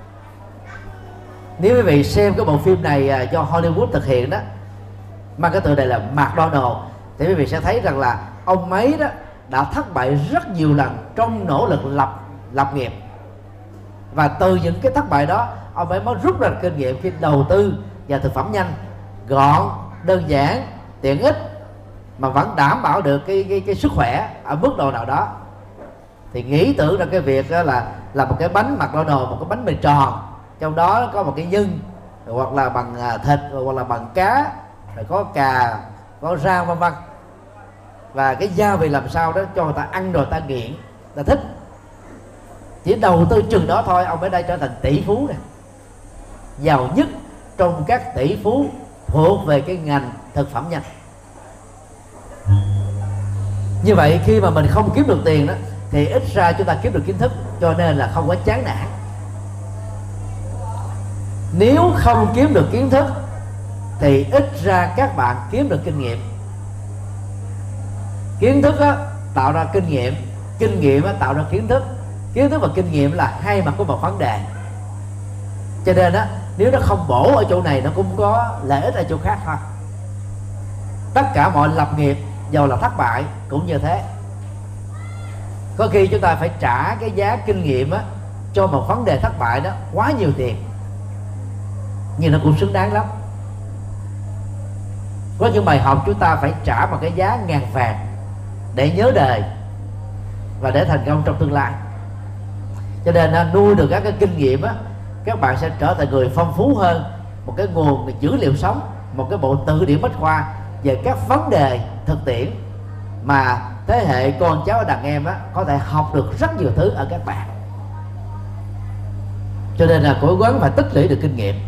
[SPEAKER 1] Nếu quý vị xem cái bộ phim này do Hollywood thực hiện đó, mang cái tựa đề là McDonald's, thì quý vị sẽ thấy rằng là ông ấy đó đã thất bại rất nhiều lần trong nỗ lực lập lập nghiệp, và từ những cái thất bại đó ông ấy mới rút ra kinh nghiệm khi đầu tư vào thực phẩm nhanh, gọn, đơn giản, tiện ích, mà vẫn đảm bảo được cái cái, cái sức khỏe ở mức độ nào đó. Thì nghĩ tưởng ra cái việc đó là là một cái bánh McDonald's, một cái bánh mì tròn, trong đó có một cái nhân, hoặc là bằng thịt, hoặc là bằng cá, rồi có cà, có rau vân vân, và cái gia vị làm sao đó cho người ta ăn rồi ta nghiện, ta thích. Chỉ đầu tư chừng đó thôi, ông ở đây trở thành tỷ phú này, giàu nhất trong các tỷ phú thuộc về cái ngành thực phẩm nhanh. Như vậy khi mà mình không kiếm được tiền đó, thì ít ra chúng ta kiếm được kiến thức, cho nên là không có chán nản. Nếu không kiếm được kiến thức thì ít ra các bạn kiếm được kinh nghiệm. Kiến thức á, tạo ra kinh nghiệm, kinh nghiệm á, tạo ra kiến thức. Kiến thức và kinh nghiệm là hai mặt của một vấn đề. Cho nên á, nếu nó không bổ ở chỗ này, nó cũng có lợi ích ở chỗ khác thôi. Tất cả mọi lập nghiệp dầu là thất bại cũng như thế. Có khi chúng ta phải trả cái giá kinh nghiệm á, cho một vấn đề thất bại đó quá nhiều tiền, nhưng nó cũng xứng đáng lắm. Có những bài học chúng ta phải trả một cái giá ngàn vàng để nhớ đời và để thành công trong tương lai. Cho nên nuôi được các cái kinh nghiệm á, các bạn sẽ trở thành người phong phú hơn, một cái nguồn dữ liệu sống, một cái bộ từ điển bách khoa về các vấn đề thực tiễn mà thế hệ con cháu đàn em á, có thể học được rất nhiều thứ ở các bạn. Cho nên là cố gắng phải tích lũy được kinh nghiệm.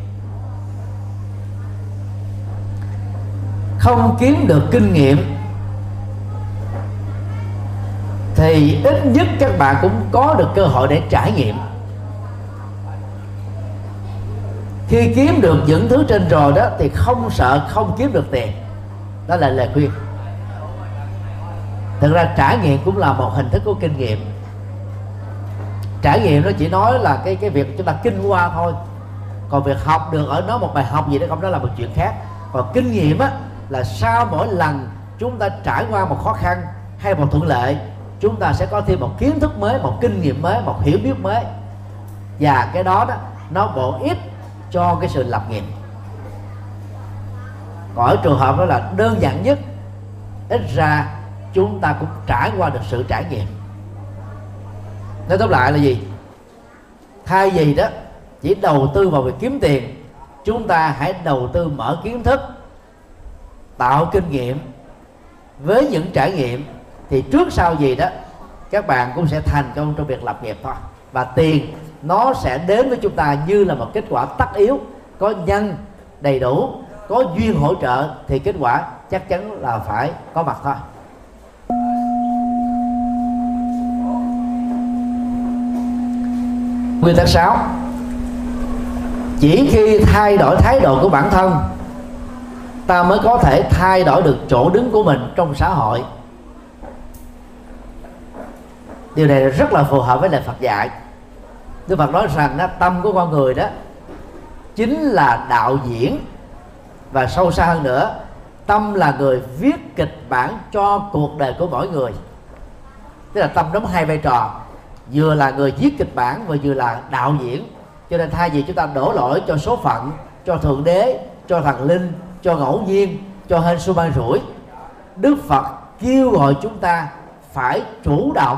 [SPEAKER 1] Không kiếm được kinh nghiệm thì ít nhất các bạn cũng có được cơ hội để trải nghiệm. Khi kiếm được những thứ trên rồi đó thì không sợ không kiếm được tiền. Đó là lời khuyên. Thực ra trải nghiệm cũng là một hình thức của kinh nghiệm. Trải nghiệm nó chỉ nói là cái cái việc chúng ta kinh qua thôi, còn việc học được ở nó một bài học gì đó không, đó là một chuyện khác. Còn kinh nghiệm á, là sau mỗi lần chúng ta trải qua một khó khăn hay một thuận lợi, chúng ta sẽ có thêm một kiến thức mới, một kinh nghiệm mới, một hiểu biết mới, và cái đó đó nó bổ ích cho cái sự lập nghiệp. Còn ở trường hợp đó là đơn giản nhất, ít ra chúng ta cũng trải qua được sự trải nghiệm. Nói tóm lại là gì? Thay vì đó chỉ đầu tư vào việc kiếm tiền, chúng ta hãy đầu tư mở kiến thức, tạo kinh nghiệm. Với những trải nghiệm thì trước sau gì đó các bạn cũng sẽ thành công trong việc lập nghiệp thôi. Và tiền nó sẽ đến với chúng ta như là một kết quả tất yếu, có nhân đầy đủ, có duyên hỗ trợ thì kết quả chắc chắn là phải có mặt thôi. Nguyên tắc sáu: chỉ khi thay đổi thái độ của bản thân, ta mới có thể thay đổi được chỗ đứng của mình trong xã hội. Điều này rất là phù hợp với lời Phật dạy. Đức Phật nói rằng đó, tâm của con người đó chính là đạo diễn, và sâu xa hơn nữa, tâm là người viết kịch bản cho cuộc đời của mỗi người. Tức là tâm đóng hai vai trò, vừa là người viết kịch bản và vừa là đạo diễn. Cho nên thay vì chúng ta đổ lỗi cho số phận, cho thượng đế, cho thần linh, cho ngẫu nhiên, cho hên xui may rủi, Đức Phật kêu gọi chúng ta phải chủ động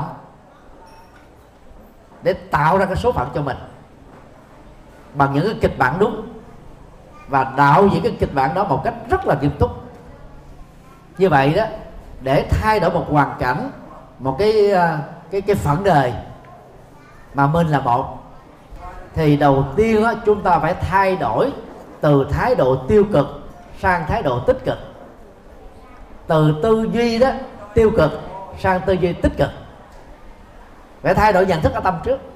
[SPEAKER 1] để tạo ra cái số phận cho mình bằng những cái kịch bản đúng, và đạo diễn cái kịch bản đó một cách rất là nghiêm túc. Như vậy đó, để thay đổi một hoàn cảnh, một cái cái cái phận đời mà mình là một, thì đầu tiên đó, chúng ta phải thay đổi từ thái độ tiêu cực sang thái độ tích cực, từ tư duy đó tiêu cực sang tư duy tích cực. Phải thay đổi nhận thức ở tâm trước,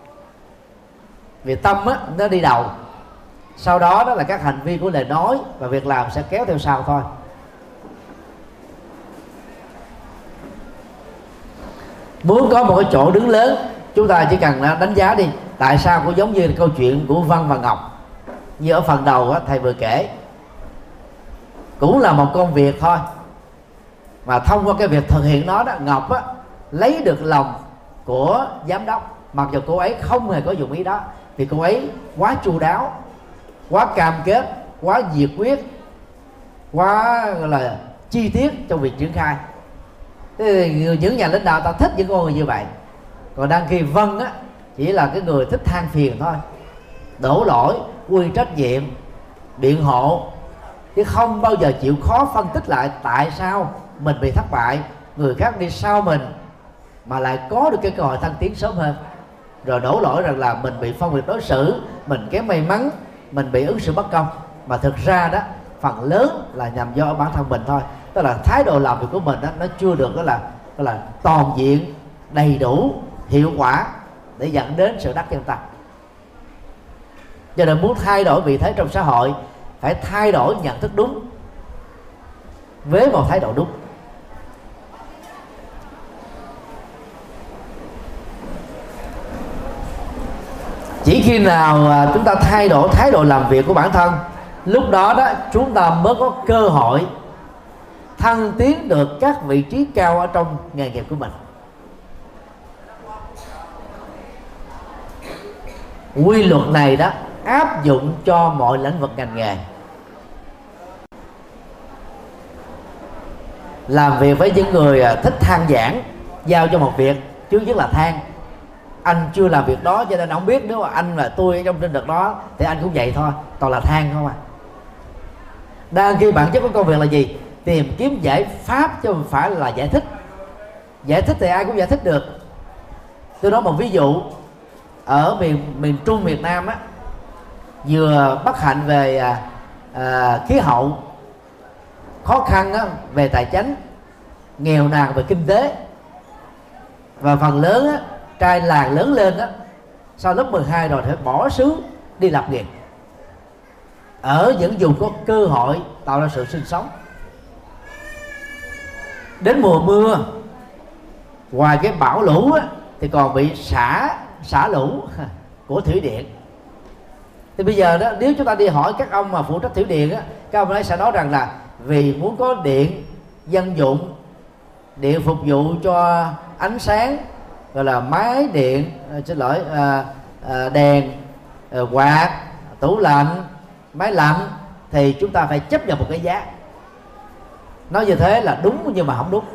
[SPEAKER 1] vì tâm á, nó đi đầu, sau đó đó là các hành vi của lời nói và việc làm sẽ kéo theo sau thôi. Muốn có một cái chỗ đứng lớn, chúng ta chỉ cần đánh giá đi, tại sao cũng giống như câu chuyện của Văn và Ngọc như ở phần đầu á, thầy vừa kể. Cũng là một công việc thôi, mà thông qua cái việc thực hiện nó đó, Ngọc á, lấy được lòng của giám đốc, mặc dù cô ấy không hề có dụng ý đó, vì cô ấy quá chu đáo, quá cam kết, quá nhiệt huyết, quá gọi là chi tiết trong việc triển khai. Thế thì những nhà lãnh đạo ta thích những con người như vậy. Còn đang khi Vân á, chỉ là cái người thích than phiền thôi, đổ lỗi, quy trách nhiệm, biện hộ, chứ không bao giờ chịu khó phân tích lại tại sao mình bị thất bại, người khác đi sau mình mà lại có được cái cơ hội thăng tiến sớm hơn, rồi đổ lỗi rằng là mình bị phân biệt đối xử, mình kém may mắn, mình bị ứng xử bất công. Mà thực ra đó, phần lớn là nhằm do bản thân mình thôi. Tức là thái độ làm việc của mình đó, nó chưa được đó là, đó là toàn diện, đầy đủ, hiệu quả để dẫn đến sự đắc nhân tâm. Cho nên muốn thay đổi vị thế trong xã hội, phải thay đổi nhận thức đúng với một thái độ đúng. Chỉ khi nào chúng ta thay đổi thái độ làm việc của bản thân, lúc đó đó chúng ta mới có cơ hội thăng tiến được các vị trí cao ở trong nghề nghiệp của mình. Quy luật này đó áp dụng cho mọi lĩnh vực ngành nghề. Làm việc với những người thích than vãn, giao cho một việc trước nhất là than. Anh chưa làm việc đó cho nên không biết, nếu mà anh và tôi ở trong trên đợt đó thì anh cũng vậy thôi, toàn là than không à. Đang khi bản chất của công việc là gì? Tìm kiếm giải pháp chứ không phải là giải thích. Giải thích thì ai cũng giải thích được. Tôi nói một ví dụ, ở miền miền Trung Việt Nam á, vừa bất hạnh về à, à, khí hậu, khó khăn á, về tài chính, nghèo nàn về kinh tế, và phần lớn á, trai làng lớn lên á, sau lớp mười hai rồi phải bỏ xứ đi lập nghiệp ở những vùng có cơ hội tạo ra sự sinh sống. Đến mùa mưa, ngoài cái bão lũ á, thì còn bị xả xả lũ của thủy điện. Thì bây giờ đó, nếu chúng ta đi hỏi các ông mà phụ trách thủy điện á, các ông ấy sẽ nói rằng là vì muốn có điện dân dụng, điện phục vụ cho ánh sáng, gọi là máy điện, xin lỗi, à, à, đèn, à, quạt, tủ lạnh, máy lạnh, thì chúng ta phải chấp nhận một cái giá. Nói như thế là đúng nhưng mà không đúng.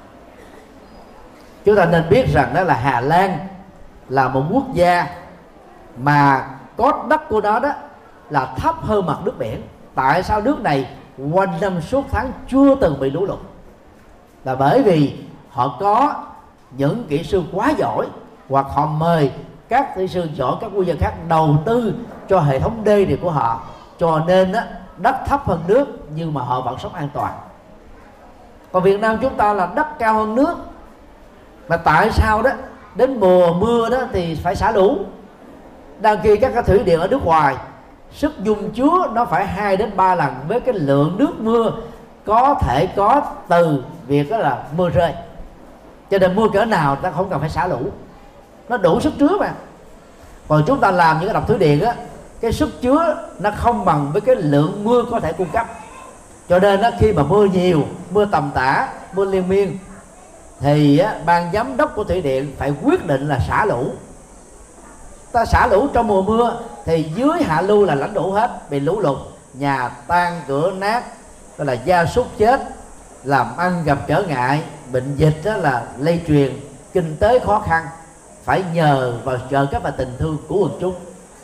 [SPEAKER 1] Chúng ta nên biết rằng đó là Hà Lan là một quốc gia mà có đất của nó đó là thấp hơn mặt nước biển. Tại sao nước này quanh năm suốt tháng chưa từng bị lũ lụt? Là bởi vì họ có những kỹ sư quá giỏi, hoặc họ mời các kỹ sư giỏi các quốc gia khác đầu tư cho hệ thống đê điều của họ, cho nên á, đất thấp hơn nước nhưng mà họ vẫn sống an toàn. Còn Việt Nam chúng ta là đất cao hơn nước, mà tại sao đó đến mùa mưa đó thì phải xả lũ, đang khi các cái thủy điện ở nước ngoài sức dung chứa nó phải hai đến ba lần với cái lượng nước mưa có thể có từ việc đó là mưa rơi. Cho nên mưa cỡ nào ta không cần phải xả lũ, nó đủ sức chứa mà. Còn chúng ta làm những cái đập thủy điện á, cái sức chứa nó không bằng với cái lượng mưa có thể cung cấp. Cho nên á, khi mà mưa nhiều, mưa tầm tã, mưa liên miên thì á, ban giám đốc của thủy điện phải quyết định là xả lũ. Ta xả lũ trong mùa mưa thì dưới hạ lưu là lãnh đủ hết, bị lũ lụt, nhà tan cửa nát, tức là gia súc chết, làm ăn gặp trở ngại, bệnh dịch đó là lây truyền, kinh tế khó khăn, phải nhờ vào trợ cấp và tình thương của quần chúng.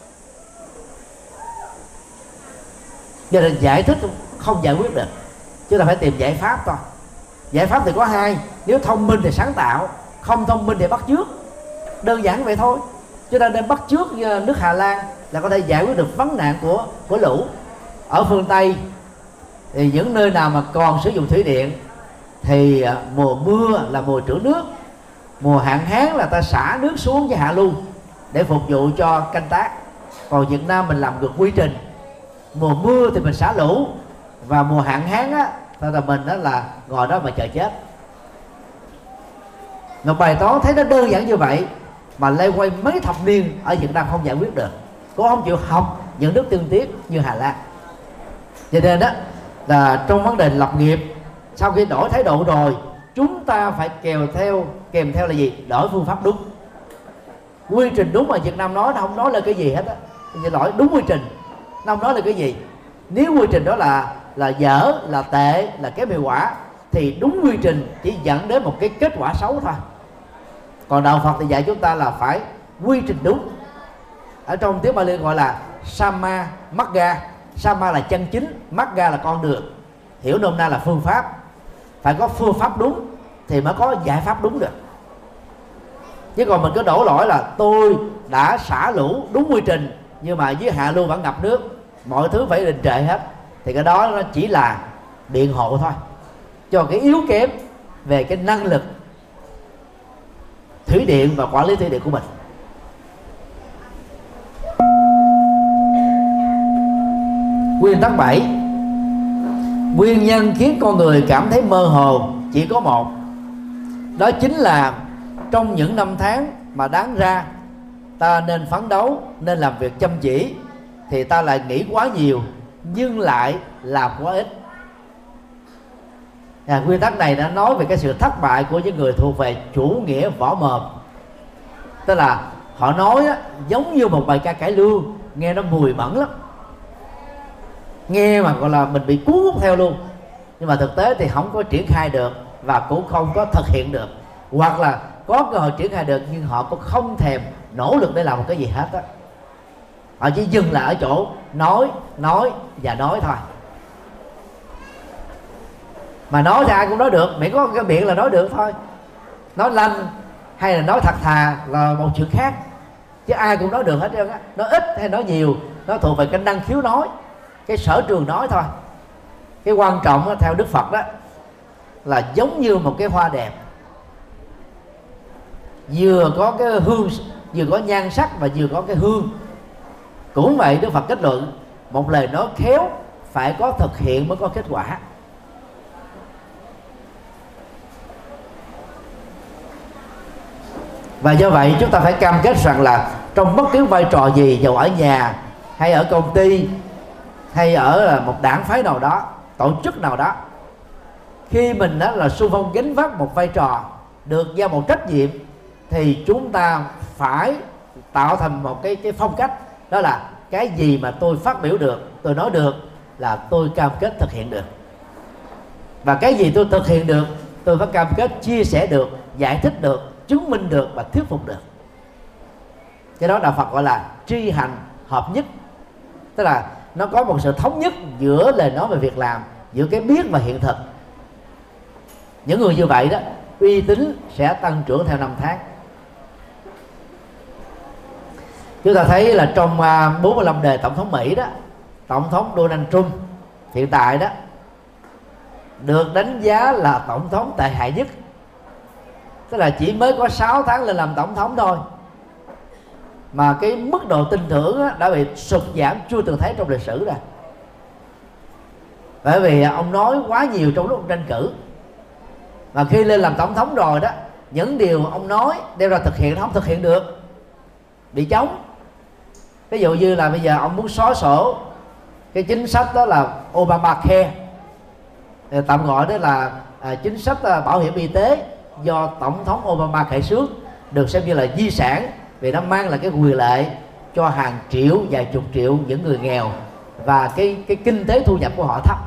[SPEAKER 1] Cho nên giải thích không giải quyết được, chúng ta phải tìm giải pháp thôi. Giải pháp thì có hai: nếu thông minh thì sáng tạo, không thông minh thì bắt chước. Đơn giản vậy thôi. Chúng ta nên bắt chước nước Hà Lan là có thể giải quyết được vấn nạn của của lũ. Ở phương Tây thì những nơi nào mà còn sử dụng thủy điện thì mùa mưa là mùa trữ nước, mùa hạn hán là ta xả nước xuống với hạ lưu để phục vụ cho canh tác. Còn Việt Nam mình làm ngược quy trình, mùa mưa thì mình xả lũ, và mùa hạn hán á là mình đó là ngồi đó mà chờ chết. Một bài toán thấy nó đơn giản như vậy mà lây quay mấy thập niên ở Việt Nam không giải quyết được, cũng không chịu học những nước tiên tiến như Hà Lan. Cho nên đó là trong vấn đề lập nghiệp, sau khi đổi thái độ rồi, chúng ta phải kèm theo kèm theo là gì? Đổi phương pháp đúng. Quy trình đúng mà Việt Nam nói nó không nói là cái gì hết á, chỉ đổi đúng quy trình, nó không nói là cái gì. Nếu quy trình đó là là dở, là tệ, là kém hiệu quả thì đúng quy trình chỉ dẫn đến một cái kết quả xấu thôi. Còn đạo Phật thì dạy chúng ta là phải quy trình đúng. Ở trong tiếng Bali gọi là Samma Magga. Samma là chân chính, Magga là con đường. Hiểu nôm na là phương pháp. Phải có phương pháp đúng thì mới có giải pháp đúng được. Chứ còn mình cứ đổ lỗi là tôi đã xả lũ đúng quy trình nhưng mà dưới hạ lưu vẫn ngập nước, mọi thứ phải đình trệ hết, thì cái đó nó chỉ là biện hộ thôi cho cái yếu kém về cái năng lực thủy điện và quản lý thủy điện của mình. Nguyên tắc bảy: nguyên nhân khiến con người cảm thấy mơ hồ chỉ có một, đó chính là trong những năm tháng mà đáng ra ta nên phấn đấu, nên làm việc chăm chỉ, thì ta lại nghĩ quá nhiều nhưng lại làm quá ít. À, nguyên tắc này đã nói về cái sự thất bại của những người thuộc về chủ nghĩa võ mồm. Tức là họ nói á, giống như một bài ca cải lương, nghe nó mùi mẫn lắm, nghe mà gọi là mình bị cuốn hút theo luôn, nhưng mà thực tế thì không có triển khai được và cũng không có thực hiện được, hoặc là có cơ hội triển khai được nhưng họ cũng không thèm nỗ lực để làm một cái gì hết á. Họ chỉ dừng lại ở chỗ nói, nói và nói thôi. Mà nói thì ai cũng nói được, miễn có cái miệng là nói được thôi. Nói lanh hay là nói thật thà là một chuyện khác, chứ ai cũng nói được hết trơn á. Nói ít hay nói nhiều nó thuộc về cái năng khiếu nói, cái sở trường nói thôi. Cái quan trọng đó, theo Đức Phật đó, là giống như một cái hoa đẹp, vừa có cái hương, vừa có nhan sắc và vừa có cái hương. Cũng vậy, Đức Phật kết luận một lời nói khéo phải có thực hiện mới có kết quả. Và do vậy chúng ta phải cam kết rằng là trong bất cứ vai trò gì, dầu ở nhà hay ở công ty hay ở một đảng phái nào đó, tổ chức nào đó, khi mình đó là xung phong gánh vác một vai trò, được giao một trách nhiệm, thì chúng ta phải tạo thành một cái cái phong cách, đó là cái gì mà tôi phát biểu được, tôi nói được là tôi cam kết thực hiện được, và cái gì tôi thực hiện được tôi phải cam kết chia sẻ được, giải thích được, chứng minh được và thuyết phục được. Cái đó đạo Phật gọi là tri hành hợp nhất, tức là nó có một sự thống nhất giữa lời nói và việc làm, giữa cái biết và hiện thực. Những người như vậy đó uy tín sẽ tăng trưởng theo năm tháng. Chúng ta thấy là trong bốn mươi lăm đề tổng thống Mỹ đó, tổng thống Donald Trump hiện tại đó được đánh giá là tổng thống tệ hại nhất. Tức là chỉ mới có sáu tháng lên làm tổng thống thôi mà cái mức độ tin tưởng đã bị sụt giảm chưa từng thấy trong lịch sử rồi. Bởi vì ông nói quá nhiều trong lúc ông tranh cử, mà khi lên làm tổng thống rồi đó, những điều ông nói đem ra thực hiện nó không thực hiện được, bị chống. Ví dụ như là bây giờ ông muốn xóa sổ cái chính sách đó là Obamacare, tạm gọi đó là à, chính sách à, bảo hiểm y tế do tổng thống Obama khởi xướng, được xem như là di sản vì nó mang lại cái quyền lợi cho hàng triệu, vài chục triệu những người nghèo và cái cái kinh tế thu nhập của họ thấp.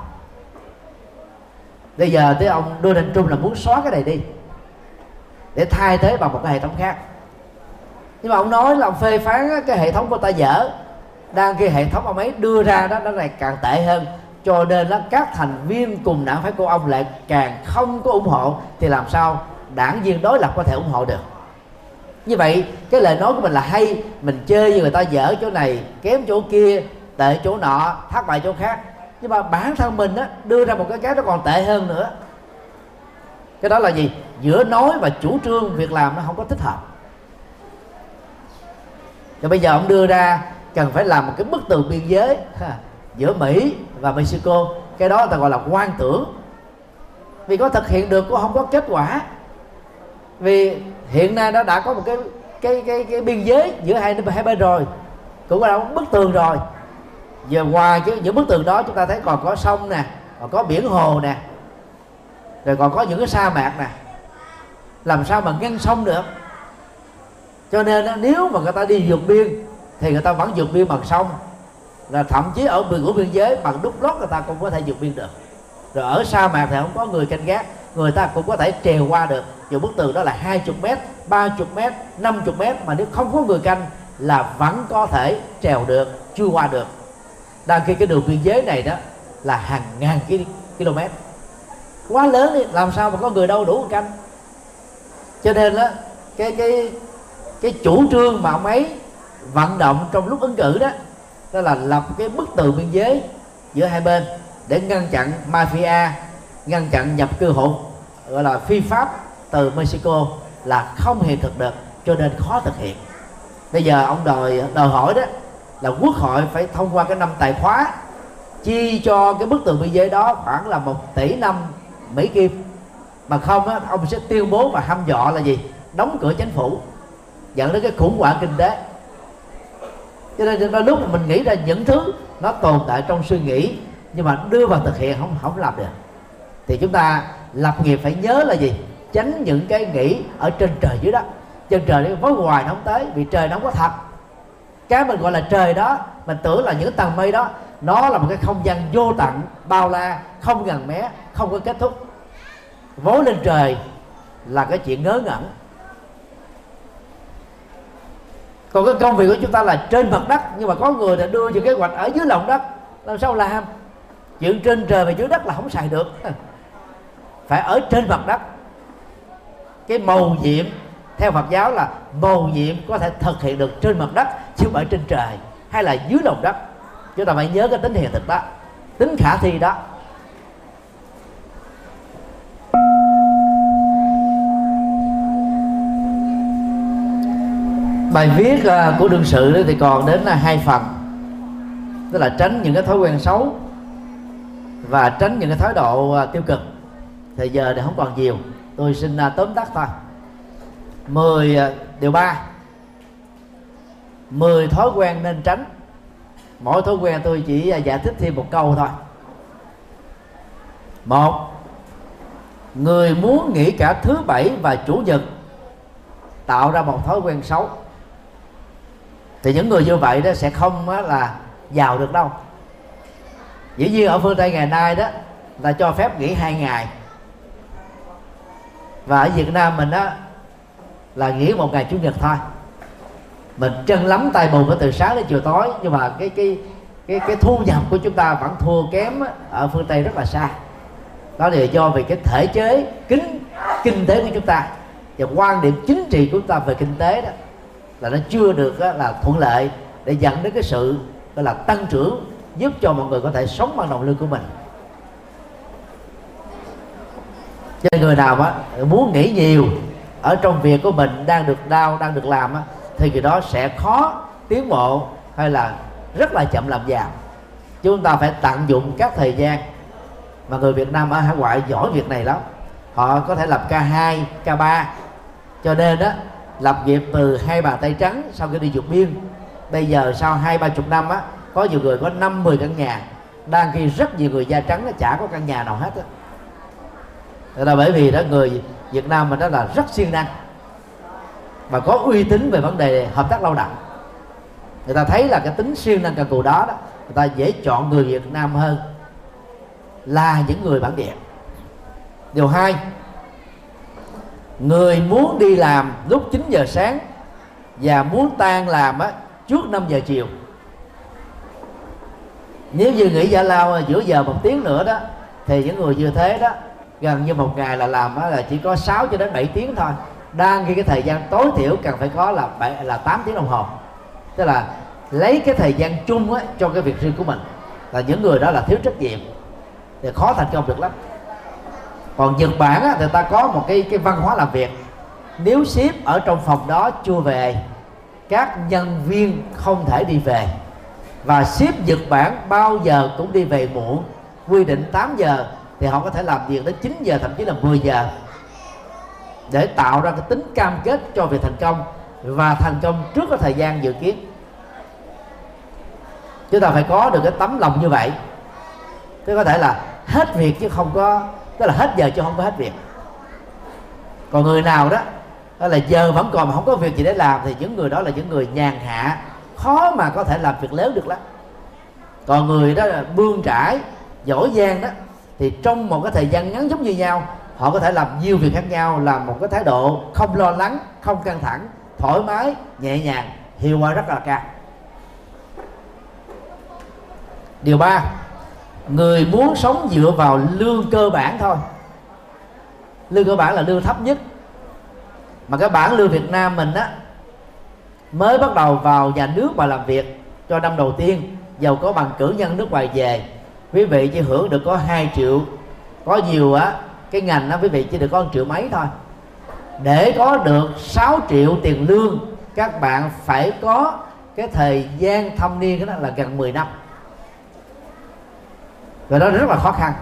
[SPEAKER 1] Bây giờ tới ông Donald Trump là muốn xóa cái này đi để thay thế bằng một cái hệ thống khác. Nhưng mà ông nói là ông phê phán cái hệ thống của ta dở, đang khi hệ thống ông ấy đưa ra đó nó lại càng tệ hơn, cho nên là các thành viên cùng đảng phái của ông lại càng không có ủng hộ, thì làm sao đảng viên đối lập có thể ủng hộ được. Như vậy cái lời nói của mình là hay, mình chơi với người ta dở chỗ này, kém chỗ kia, tệ chỗ nọ, thất bại chỗ khác, nhưng mà bản thân mình á, đưa ra một cái cái nó còn tệ hơn nữa. Cái đó là gì? Giữa nói và chủ trương việc làm nó không có thích hợp. Và bây giờ ông đưa ra cần phải làm một cái bức tường biên giới ha, giữa Mỹ và Mexico. Cái đó ta gọi là quan tưởng, vì có thực hiện được cũng không có kết quả. Vì hiện nay nó đã có một cái cái cái, cái biên giới giữa hai hai bên rồi, cũng là một bức tường rồi. Giờ ngoài chứ những bức tường đó chúng ta thấy còn có sông nè, còn có biển hồ nè, rồi còn có những cái sa mạc nè, làm sao mà ngăn sông được. Cho nên nếu mà người ta đi vượt biên thì người ta vẫn vượt biên bằng sông, là thậm chí ở biển của biên giới bằng đúc lót người ta cũng có thể vượt biên được. Rồi ở sa mạc thì không có người canh gác, người ta cũng có thể trèo qua được. Dù bức tường đó là hai mươi mét, ba mươi mét, năm mươi mét, mà nếu không có người canh là vẫn có thể trèo được, chui qua được. Đang khi cái đường biên giới này đó là hàng ngàn km, quá lớn đi, làm sao mà có người đâu đủ canh. Cho nên đó cái cái cái chủ trương mà ông ấy vận động trong lúc ứng cử đó, đó là lập cái bức tường biên giới giữa hai bên để ngăn chặn mafia, ngăn chặn nhập cư hộ gọi là phi pháp từ Mexico, là không hiện thực được, cho nên khó thực hiện. Bây giờ ông đòi đòi hỏi đó là quốc hội phải thông qua cái năm tài khóa, chi cho cái bức tường biên giới đó khoảng là một tỷ năm Mỹ Kim, mà không á, ông sẽ tuyên bố và hăm dọa là gì? Đóng cửa chính phủ, dẫn đến cái khủng hoảng kinh tế. Cho nên đôi lúc mình nghĩ ra những thứ nó tồn tại trong suy nghĩ, nhưng mà đưa vào thực hiện không không làm được. Thì chúng ta lập nghiệp phải nhớ là gì? Tránh những cái nghĩ ở trên trời dưới đất. Trên trời nó với hoài nó không tới, vì trời nó không có thật. Cái mình gọi là trời đó, mình tưởng là những tầng mây đó, nó là một cái không gian vô tận, bao la, không ngần mé, không có kết thúc. Vốn lên trời là cái chuyện ngớ ngẩn. Còn cái công việc của chúng ta là trên mặt đất, nhưng mà có người đã đưa những kế hoạch ở dưới lòng đất, làm sao làm? Chuyện trên trời và dưới đất là không xài được, phải ở trên mặt đất. Cái mầu nhiệm theo Phật giáo là mầu nhiệm có thể thực hiện được trên mặt đất, chứ không ở trên trời hay là dưới lòng đất. Chúng ta phải nhớ cái tính hiện thực đó, tính khả thi đó. Bài viết của đương sự thì còn đến là hai phần, tức là tránh những cái thói quen xấu và tránh những cái thái độ tiêu cực. Thời giờ thì không còn nhiều, tôi xin tóm tắt thôi. Mười điều ba, mười thói quen nên tránh. Mỗi thói quen tôi chỉ giải thích thêm một câu thôi. Một, người muốn nghỉ cả thứ bảy và chủ nhật tạo ra một thói quen xấu, thì những người như vậy đó sẽ không là giàu được đâu. Dĩ nhiên ở phương Tây ngày nay đó là cho phép nghỉ hai ngày, và ở Việt Nam mình đó là nghỉ một ngày chủ nhật thôi. Mình chân lắm tay bùn từ sáng đến chiều tối, nhưng mà cái cái cái cái thu nhập của chúng ta vẫn thua kém ở phương Tây rất là xa. Đó là do vì cái thể chế kính kinh tế của chúng ta và quan điểm chính trị của chúng ta về kinh tế đó là nó chưa được đó, là thuận lợi để dẫn đến cái sự đó là tăng trưởng, giúp cho mọi người có thể sống bằng đồng lương của mình. Cho nên người nào á muốn nghĩ nhiều ở trong việc của mình đang được đau, đang được làm á, thì người đó sẽ khó tiến bộ hay là rất là chậm làm giàu. Chúng ta phải tận dụng các thời gian mà người Việt Nam ở hải ngoại giỏi việc này lắm. Họ có thể làm ca hai, ca ba, cho nên đó lập nghiệp từ hai bàn tay trắng sau khi đi vượt biên. Bây giờ sau hai ba chục năm á, có nhiều người có năm mười căn nhà, đang khi rất nhiều người da trắng nó chả có căn nhà nào hết á. Đó là bởi vì đó người Việt Nam mình đó là rất siêng năng và có uy tín về vấn đề hợp tác lao động. Người ta thấy là cái tính siêng năng cần cù đó đó, người ta dễ chọn người Việt Nam hơn là những người bản địa. Điều hai, người muốn đi làm lúc chín giờ sáng và muốn tan làm á, trước năm giờ chiều. Nếu như nghỉ giải lao giữa giờ một tiếng nữa đó, thì những người như thế đó gần như một ngày là làm á, là chỉ có sáu cho đến bảy tiếng thôi. Đang khi cái thời gian tối thiểu cần phải có là bảy, là tám tiếng đồng hồ. Tức là lấy cái thời gian chung á, cho cái việc riêng của mình, là những người đó là thiếu trách nhiệm thì khó thành công được lắm. Còn Nhật Bản á, thì ta có một cái cái văn hóa làm việc. Nếu sếp ở trong phòng đó chưa về, các nhân viên không thể đi về. Và sếp Nhật Bản bao giờ cũng đi về muộn, quy định tám giờ thì họ có thể làm việc đến chín giờ, thậm chí là mười giờ, để tạo ra cái tính cam kết cho việc thành công và thành công trước cái thời gian dự kiến. Chúng ta phải có được cái tấm lòng như vậy. Tức có thể là hết việc chứ không có, tức là hết giờ chứ không có hết việc. Còn người nào đó, đó là giờ vẫn còn mà không có việc gì để làm, thì những người đó là những người nhàn hạ, khó mà có thể làm việc lớn được lắm. Còn người đó là bươn trải, giỏi giang đó, thì trong một cái thời gian ngắn giống như nhau, họ có thể làm nhiều việc khác nhau, làm một cái thái độ không lo lắng, không căng thẳng, thoải mái, nhẹ nhàng, hiệu quả rất là cao. Điều ba, người muốn sống dựa vào lương cơ bản thôi. Lương cơ bản là lương thấp nhất, mà cái bảng lương Việt Nam mình á, mới bắt đầu vào nhà nước mà làm việc cho năm đầu tiên, giàu có bằng cử nhân nước ngoài về, quý vị chỉ hưởng được có hai triệu. Có nhiều á cái ngành đó quý vị chỉ được có một triệu mấy thôi. Để có được sáu triệu tiền lương, các bạn phải có cái thời gian thâm niên đó là gần mười năm. Và đó rất là khó khăn.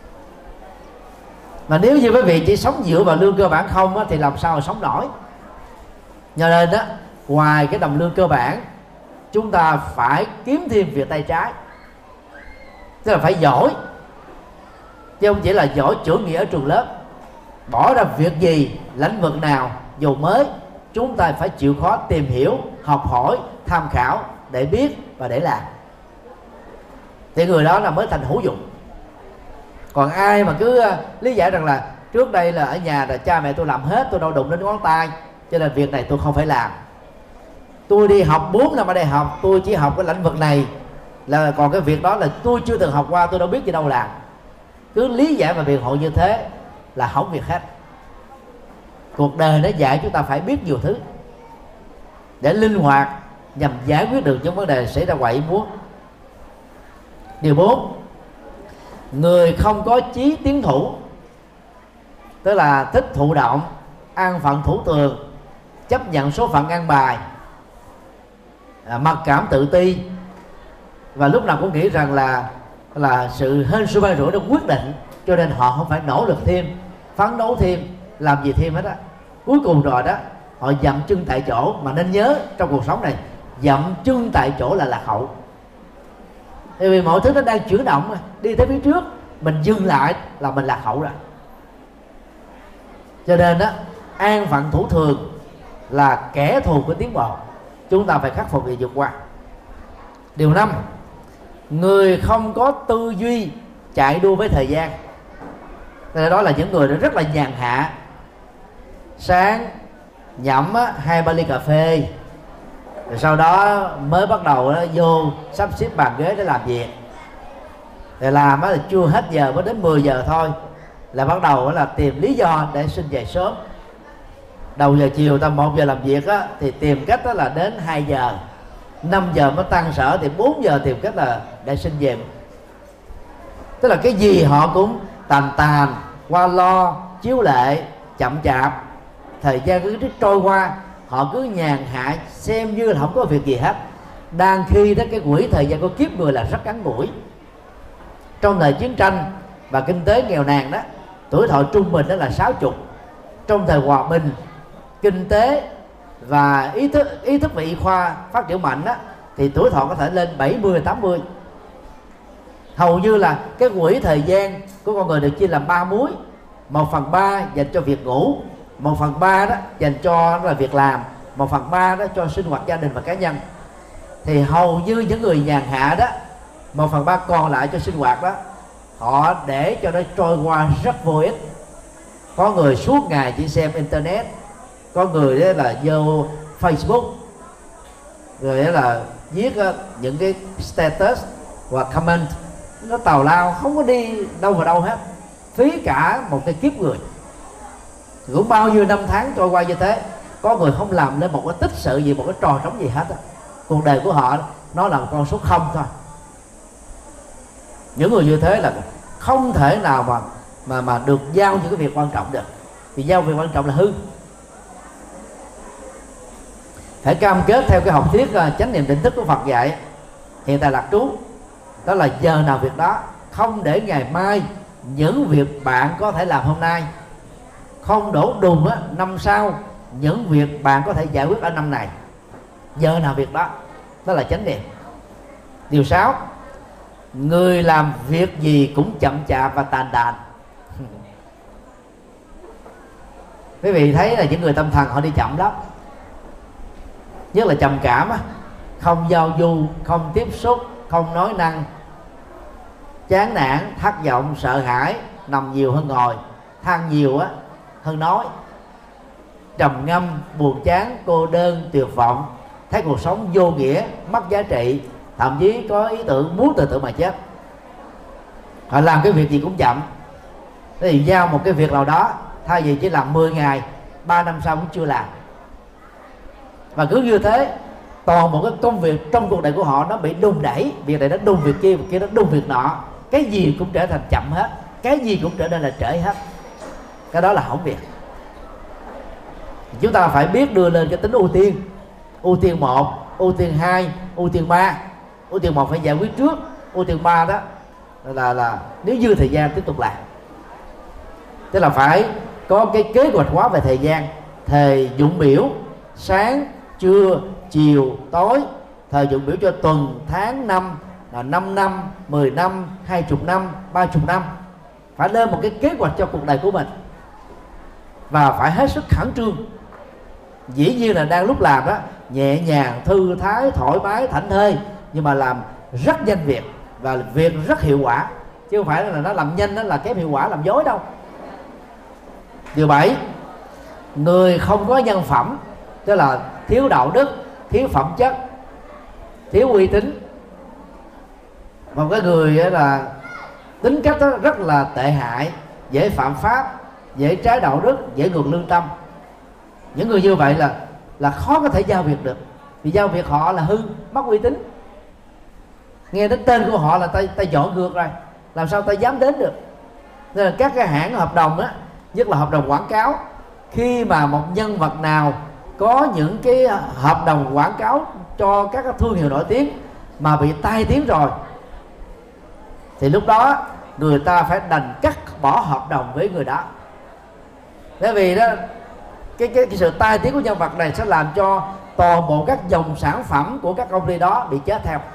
[SPEAKER 1] Mà nếu như quý vị chỉ sống dựa vào lương cơ bản không á, thì làm sao mà sống nổi. Cho nên đó, ngoài cái đồng lương cơ bản, chúng ta phải kiếm thêm việc tay trái. Tức là phải giỏi, chứ không chỉ là giỏi chưởng nghĩa ở trường lớp. Bỏ ra việc gì, lĩnh vực nào dù mới, chúng ta phải chịu khó tìm hiểu, học hỏi, tham khảo để biết và để làm, thì người đó là mới thành hữu dụng. Còn ai mà cứ uh, lý giải rằng là trước đây là ở nhà là cha mẹ tôi làm hết, tôi đâu đụng đến ngón tay, cho nên việc này tôi không phải làm. Tôi đi học bốn năm ở đại học, tôi chỉ học cái lĩnh vực này, là còn cái việc đó là tôi chưa từng học qua, tôi đâu biết gì đâu làm. Cứ lý giải và biện hộ như thế là hỏng việc hết. Cuộc đời nó dạy chúng ta phải biết nhiều thứ để linh hoạt nhằm giải quyết được những vấn đề xảy ra ngoài ý muốn. Điều bốn, người không có chí tiến thủ, tức là thích thụ động, an phận thủ thường, chấp nhận số phận an bài, à, mặc cảm tự ti, và lúc nào cũng nghĩ rằng là là sự hên xui may rủi nó quyết định, cho nên họ không phải nỗ lực thêm, phấn đấu thêm, làm gì thêm hết á. Cuối cùng rồi đó, họ dậm chân tại chỗ. Mà nên nhớ trong cuộc sống này, dậm chân tại chỗ là lạc hậu. Bởi vì mọi thứ nó đang chuyển động, đi tới phía trước, mình dừng lại là mình lạc hậu rồi. Cho nên đó, an phận thủ thường là kẻ thù của tiến bộ. Chúng ta phải khắc phục để vượt qua. Điều năm, người không có tư duy chạy đua với thời gian. Đó là những người rất là nhàn hạ. Sáng nhậm á, hai ba ly cà phê, rồi sau đó mới bắt đầu đó, vô sắp xếp bàn ghế để làm việc. Rồi làm á, là chưa hết giờ, mới đến mười giờ thôi. là bắt đầu là tìm lý do để xin về sớm. Đầu giờ chiều tầm một giờ làm việc á, thì tìm cách đó là đến hai giờ, năm giờ mới tan sở, thì bốn giờ tìm cách là để xin về. Tức là cái gì họ cũng tàn tàn, qua lo, chiếu lệ, chậm chạp. Thời gian cứ trôi qua, họ cứ nhàn hạ xem như là không có việc gì hết. Đang khi đó cái quỹ thời gian của kiếp người là rất ngắn ngủi. Trong thời chiến tranh và kinh tế nghèo nàn đó, tuổi thọ trung bình đó là sáu mươi. Trong thời hòa bình, kinh tế và ý thức ý thức về y khoa phát triển mạnh đó, thì tuổi thọ có thể lên bảy mươi tám mươi. Hầu như là cái quỹ thời gian của con người được chia làm ba múi. Một phần ba dành cho việc ngủ, một phần ba đó dành cho là việc làm, một phần ba đó cho sinh hoạt gia đình và cá nhân. Thì hầu như những người nhàn hạ đó, một phần ba còn lại cho sinh hoạt đó, họ để cho nó trôi qua rất vô ích. Có người suốt ngày chỉ xem internet, có người đó là vô Facebook, rồi đó là viết những cái status hoặc comment nó tào lao, không có đi đâu vào đâu hết, phí cả một cái kiếp người. Cũng bao nhiêu năm tháng trôi qua như thế, có người không làm nên một cái tích sự gì, một cái trò trống gì hết á. Cuộc đời của họ nó là một con số không thôi. Những người như thế là không thể nào mà mà mà được giao những cái việc quan trọng được, vì giao việc quan trọng là hư. Phải cam kết theo cái học thuyết uh, chánh niệm tỉnh thức của Phật dạy, hiện tại lạc trú, đó là giờ nào việc đó, không để ngày mai những việc bạn có thể làm hôm nay không đổ đùng á năm sau những việc bạn có thể giải quyết ở năm này. Giờ nào việc đó, đó là chánh niệm. Điều sáu, người làm việc gì cũng chậm chạp và tàn đàn. Quý vị thấy là những người tâm thần họ đi chậm lắm, nhất là trầm cảm á, không giao du, không tiếp xúc, không nói năng, chán nản, thất vọng, sợ hãi, nằm nhiều hơn ngồi, than nhiều á hơn nói, trầm ngâm, buồn chán, cô đơn, tuyệt vọng, thấy cuộc sống vô nghĩa, mất giá trị, thậm chí có ý tưởng muốn tự tử mà chết. Họ làm cái việc gì cũng chậm. Thế thì giao một cái việc nào đó, thay vì chỉ làm mười ngày, ba năm sau cũng chưa làm. Và cứ như thế, toàn một cái công việc trong cuộc đời của họ nó bị đùn đẩy, việc này nó đùn việc kia, việc kia nó đùn việc nọ, cái gì cũng trở thành chậm hết, cái gì cũng trở nên là trễ hết. Cái đó là hỏng việc. Chúng ta phải biết đưa lên cái tính ưu tiên. Ưu tiên một, ưu tiên hai, ưu tiên ba. Ưu tiên một phải giải quyết trước, ưu tiên ba đó là là nếu dư thời gian tiếp tục làm. Tức là phải có cái kế hoạch hóa về thời gian, thời dụng biểu sáng, trưa, chiều, tối, thời dụng biểu cho tuần, tháng, năm, là năm năm, mười năm, hai chục năm, ba chục năm. Phải lên một cái kế hoạch cho cuộc đời của mình và phải hết sức khẩn trương. Dĩ nhiên là đang lúc làm đó nhẹ nhàng, thư thái, thoải mái, thảnh thơi, nhưng mà làm rất nhanh việc và việc rất hiệu quả, chứ không phải là nó làm nhanh nó là kém hiệu quả, làm dối đâu. Điều bảy, người không có nhân phẩm, tức là thiếu đạo đức, thiếu phẩm chất, thiếu uy tín. Một cái người là tính cách đó rất là tệ hại, dễ phạm pháp, dễ trái đạo đức, dễ ngược lương tâm. Những người như vậy là là khó có thể giao việc được, vì giao việc họ là hư, mất uy tín. Nghe đến tên của họ là ta ta dọn ngược rồi, làm sao ta dám đến được. Nên là các cái hãng hợp đồng á, nhất là hợp đồng quảng cáo, khi mà một nhân vật nào có những cái hợp đồng quảng cáo cho các thương hiệu nổi tiếng mà bị tai tiếng rồi, thì lúc đó người ta phải đành cắt bỏ hợp đồng với người đó. Bởi vì đó cái, cái, cái sự tai tiếng của nhân vật này sẽ làm cho toàn bộ các dòng sản phẩm của các công ty đó bị chết theo.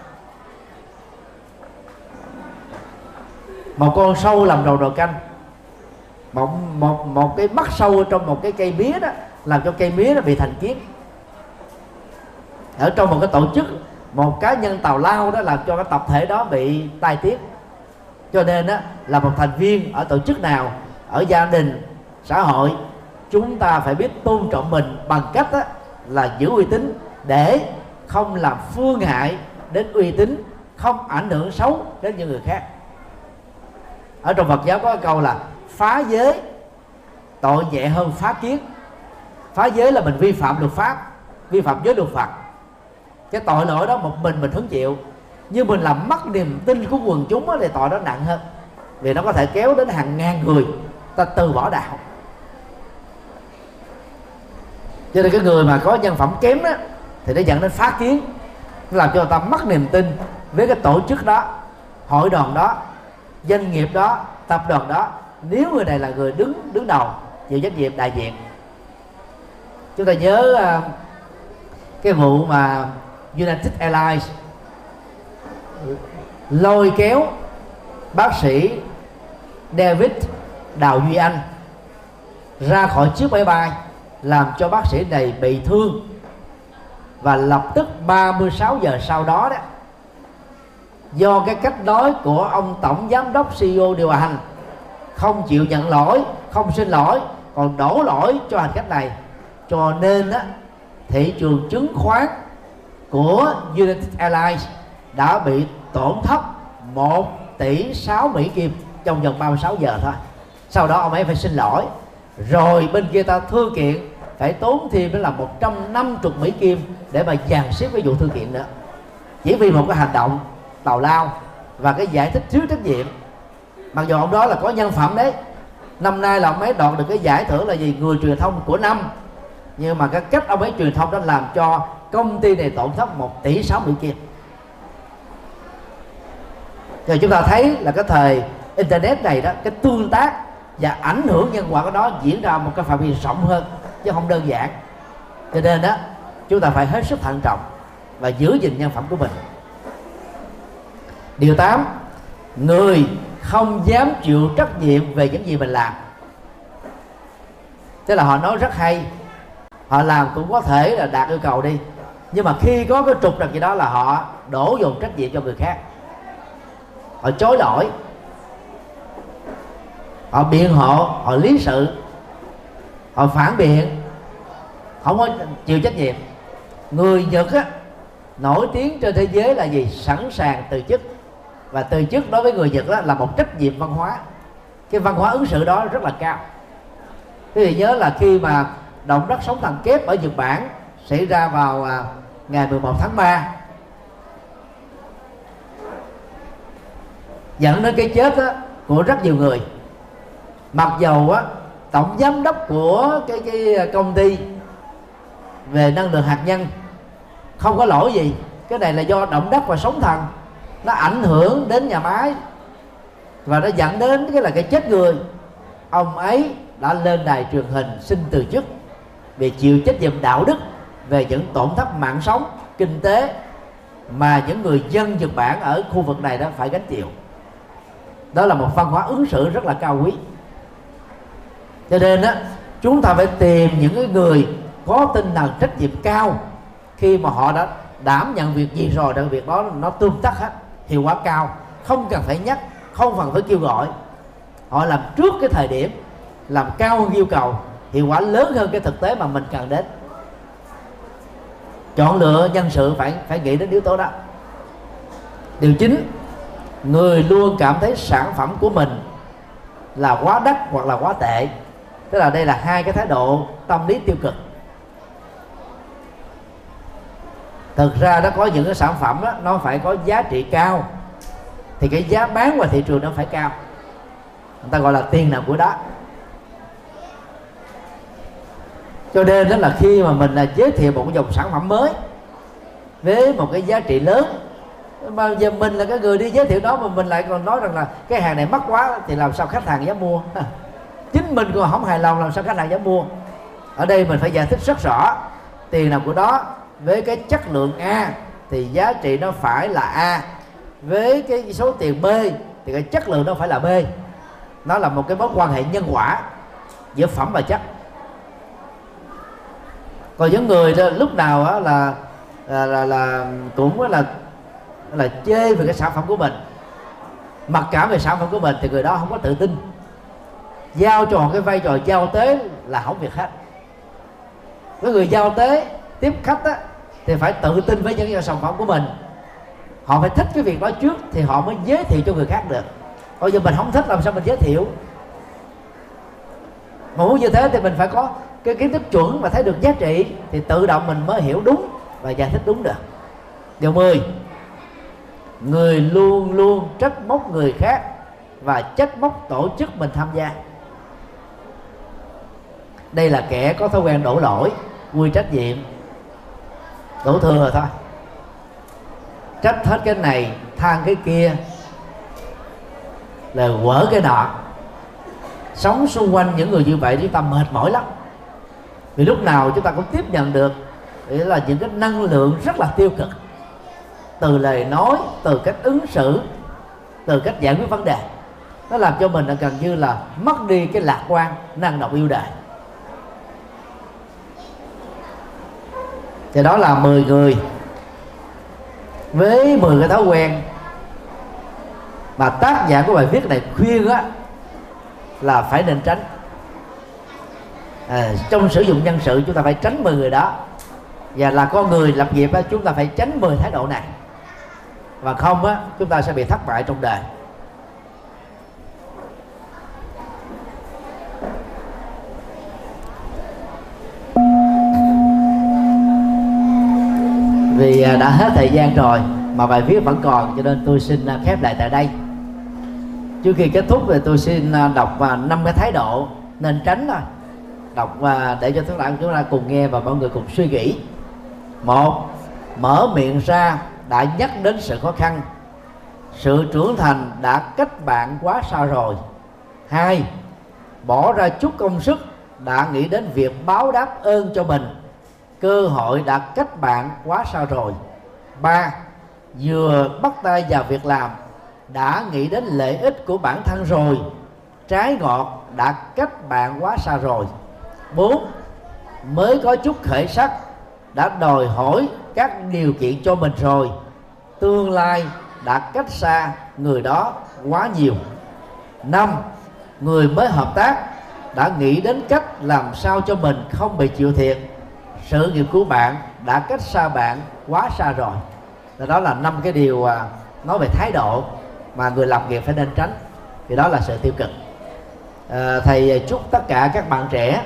[SPEAKER 1] Một con sâu làm đầu nồi canh, một, một, một cái mắt sâu trong một cái cây mía đó làm cho cây mía nó bị thành kiết. Ở trong một cái tổ chức, một cá nhân tào lao đó làm cho cái tập thể đó bị tai tiếng. Cho nên đó, là một thành viên ở tổ chức nào, ở gia đình, xã hội, chúng ta phải biết tôn trọng mình bằng cách đó, là giữ uy tín để không làm phương hại đến uy tín, không ảnh hưởng xấu đến những người khác. Ở trong Phật giáo có cái câu là phá giới tội nhẹ hơn phá kiến. Phá giới là mình vi phạm luật pháp, vi phạm giới luật Phật, cái tội lỗi đó một mình mình hứng chịu. Nhưng mình làm mất niềm tin của quần chúng đó, thì tội đó nặng hơn, vì nó có thể kéo đến hàng ngàn người ta từ bỏ đạo. Cho nên cái người mà có nhân phẩm kém đó thì nó dẫn đến phá kiến, nó làm cho người ta mất niềm tin với cái tổ chức đó, hội đoàn đó, doanh nghiệp đó, tập đoàn đó, nếu người này là người đứng đứng đầu chịu trách nhiệm đại diện. Chúng ta nhớ uh, cái vụ mà United Airlines lôi kéo bác sĩ David Đào Duy Anh ra khỏi chiếc máy bay, làm cho bác sĩ này bị thương, và lập tức ba mươi sáu giờ sau đó đó, do cái cách nói của ông tổng giám đốc xê e ô điều hành không chịu nhận lỗi, không xin lỗi, còn đổ lỗi cho hành khách này, cho nên á, thị trường chứng khoán của United Airlines đã bị tổn thất một tỷ sáu Mỹ Kim trong vòng ba mươi sáu giờ thôi. Sau đó ông ấy phải xin lỗi, rồi bên kia ta thư kiện phải tốn thêm đó là một trăm năm mươi Mỹ Kim để mà dàn xếp cái vụ thư kiện nữa, chỉ vì một cái hành động tào lao và cái giải thích thiếu trách nhiệm. Mặc dù ông đó là có nhân phẩm đấy, năm nay là ông ấy đoạt được cái giải thưởng là gì, người truyền thông của năm, nhưng mà cái cách ông ấy truyền thông đó làm cho công ty này tổn thất một tỷ sáu Mỹ Kim. Rồi chúng ta thấy là cái thời internet này đó, cái tương tác và ảnh hưởng nhân quả của nó diễn ra một cái phạm vi rộng hơn chứ không đơn giản. Cho nên đó chúng ta phải hết sức thận trọng và giữ gìn nhân phẩm của mình. Điều tám, người không dám chịu trách nhiệm về những gì mình làm. Tức là họ nói rất hay, họ làm cũng có thể là đạt yêu cầu đi, nhưng mà khi có cái trục trặc gì đó là họ đổ dồn trách nhiệm cho người khác, họ chối lỗi, họ biện hộ, họ lý sự, họ phản biện, không có chịu trách nhiệm. Người Nhật á, nổi tiếng trên thế giới là gì? Sẵn sàng từ chức. Và từ chức đối với người Nhật đó là một trách nhiệm văn hóa. Cái văn hóa ứng xử đó rất là cao. Quý vị nhớ là khi mà động đất sóng thần kép ở Nhật Bản xảy ra vào à, ngày mười một tháng ba, dẫn đến cái chết á, của rất nhiều người. Mặc dầu á, tổng giám đốc của cái, cái công ty về năng lượng hạt nhân không có lỗi gì, cái này là do động đất và sóng thần nó ảnh hưởng đến nhà máy và nó dẫn đến cái là cái chết người. Ông ấy đã lên đài truyền hình xin từ chức vì chịu trách nhiệm đạo đức về những tổn thất mạng sống, kinh tế mà những người dân Nhật Bản ở khu vực này đó phải gánh chịu. Đó là một văn hóa ứng xử rất là cao quý. Cho nên á, chúng ta phải tìm những cái người có tinh thần trách nhiệm cao. Khi mà họ đã đảm nhận việc gì rồi, thì việc đó nó tương tác hết, hiệu quả cao, không cần phải nhắc, không cần phải kêu gọi. Họ làm trước cái thời điểm, làm cao hơn yêu cầu, hiệu quả lớn hơn cái thực tế mà mình cần đến. Chọn lựa nhân sự phải phải nghĩ đến yếu tố đó. Điều chín, người luôn cảm thấy sản phẩm của mình là quá đắt hoặc là quá tệ. Tức là đây là hai cái thái độ tâm lý tiêu cực. Thực ra nó có những cái sản phẩm đó, nó phải có giá trị cao thì cái giá bán ngoài thị trường nó phải cao. Người ta gọi là tiền nào của đó. Cho nên đó là khi mà mình là giới thiệu một cái dòng sản phẩm mới với một cái giá trị lớn, mà giờ mình là cái người đi giới thiệu đó mà mình lại còn nói rằng là cái hàng này mắc quá, thì làm sao khách hàng dám mua? Chính mình còn không hài lòng, làm sao khách hàng dám mua? Ở đây mình phải giải thích rất rõ tiền nào của đó. Với cái chất lượng A thì giá trị nó phải là A, với cái số tiền B thì cái chất lượng nó phải là B. Nó là một cái mối quan hệ nhân quả giữa phẩm và chất. Còn những người đó, lúc nào đó là, là, là, là cũng là là chê về cái sản phẩm của mình, mặc cảm về sản phẩm của mình, thì người đó không có tự tin. Giao tròn cái vai trò giao tế là hỏng việc hết. Cái người giao tế tiếp khách á, thì phải tự tin với những sản phẩm của mình. Họ phải thích cái việc đó trước thì họ mới giới thiệu cho người khác được. Còn giờ mình không thích làm sao mình giới thiệu? Mà muốn như thế thì mình phải có cái kiến thức chuẩn và thấy được giá trị, thì tự động mình mới hiểu đúng và giải thích đúng được. Điều mười, người luôn luôn trách móc người khác và trách móc tổ chức mình tham gia. Đây là kẻ có thói quen đổ lỗi, quy trách nhiệm, đổ thừa thôi, trách hết cái này, than cái kia, là quở cái nọ. Sống xung quanh những người như vậy chúng ta mệt mỏi lắm, vì lúc nào chúng ta cũng tiếp nhận được nghĩa là những cái năng lượng rất là tiêu cực, từ lời nói, từ cách ứng xử, từ cách giải quyết vấn đề. Nó làm cho mình gần như là mất đi cái lạc quan, năng động yêu đời. Thì đó là mười người với mười cái thói quen mà tác giả của bài viết này khuyên á là phải nên tránh. À, trong sử dụng nhân sự chúng ta phải tránh mười người đó, và là con người lập nghiệp á, chúng ta phải tránh mười thái độ này, và không á chúng ta sẽ bị thất bại trong đời. Vì đã hết thời gian rồi mà bài viết vẫn còn, cho nên tôi xin khép lại tại đây. Trước khi kết thúc thì tôi xin đọc năm cái thái độ nên tránh thôi, đọc để cho tất cả chúng ta cùng nghe và mọi người cùng suy nghĩ. Một, mở miệng ra đã nhắc đến sự khó khăn, sự trưởng thành đã cách bạn quá xa rồi. Hai, bỏ ra chút công sức đã nghĩ đến việc báo đáp ơn cho mình, cơ hội đã cách bạn quá xa rồi. Ba, vừa bắt tay vào việc làm đã nghĩ đến lợi ích của bản thân rồi, trái ngọt đã cách bạn quá xa rồi. Bốn, mới có chút khởi sắc đã đòi hỏi các điều kiện cho mình rồi, tương lai đã cách xa người đó quá nhiều. Năm, người mới hợp tác đã nghĩ đến cách làm sao cho mình không bị chịu thiệt, sự nghiệp của bạn đã cách xa bạn quá xa rồi. Đó là năm cái điều nói về thái độ mà người làm nghiệp phải nên tránh, thì đó là sự tiêu cực. à, Thầy chúc tất cả các bạn trẻ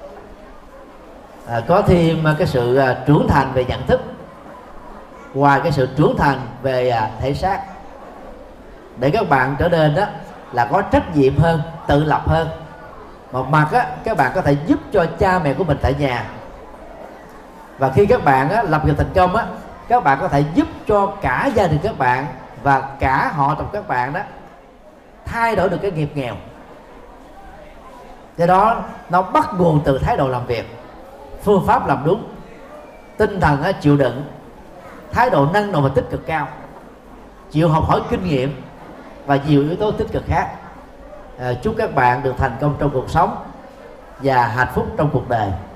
[SPEAKER 1] à, có thêm cái sự trưởng thành về nhận thức, ngoài cái sự trưởng thành về thể xác, để các bạn trở nên đó là có trách nhiệm hơn, tự lập hơn. Một mặt á, các bạn có thể giúp cho cha mẹ của mình tại nhà, và khi các bạn á, lập nghiệp thành công á, các bạn có thể giúp cho cả gia đình các bạn và cả họ tộc các bạn đó thay đổi được cái nghiệp nghèo. Do đó nó bắt nguồn từ thái độ làm việc, phương pháp làm đúng, tinh thần á, chịu đựng, thái độ năng động và tích cực cao, chịu học hỏi kinh nghiệm và nhiều yếu tố tích cực khác. à, Chúc các bạn được thành công trong cuộc sống và hạnh phúc trong cuộc đời.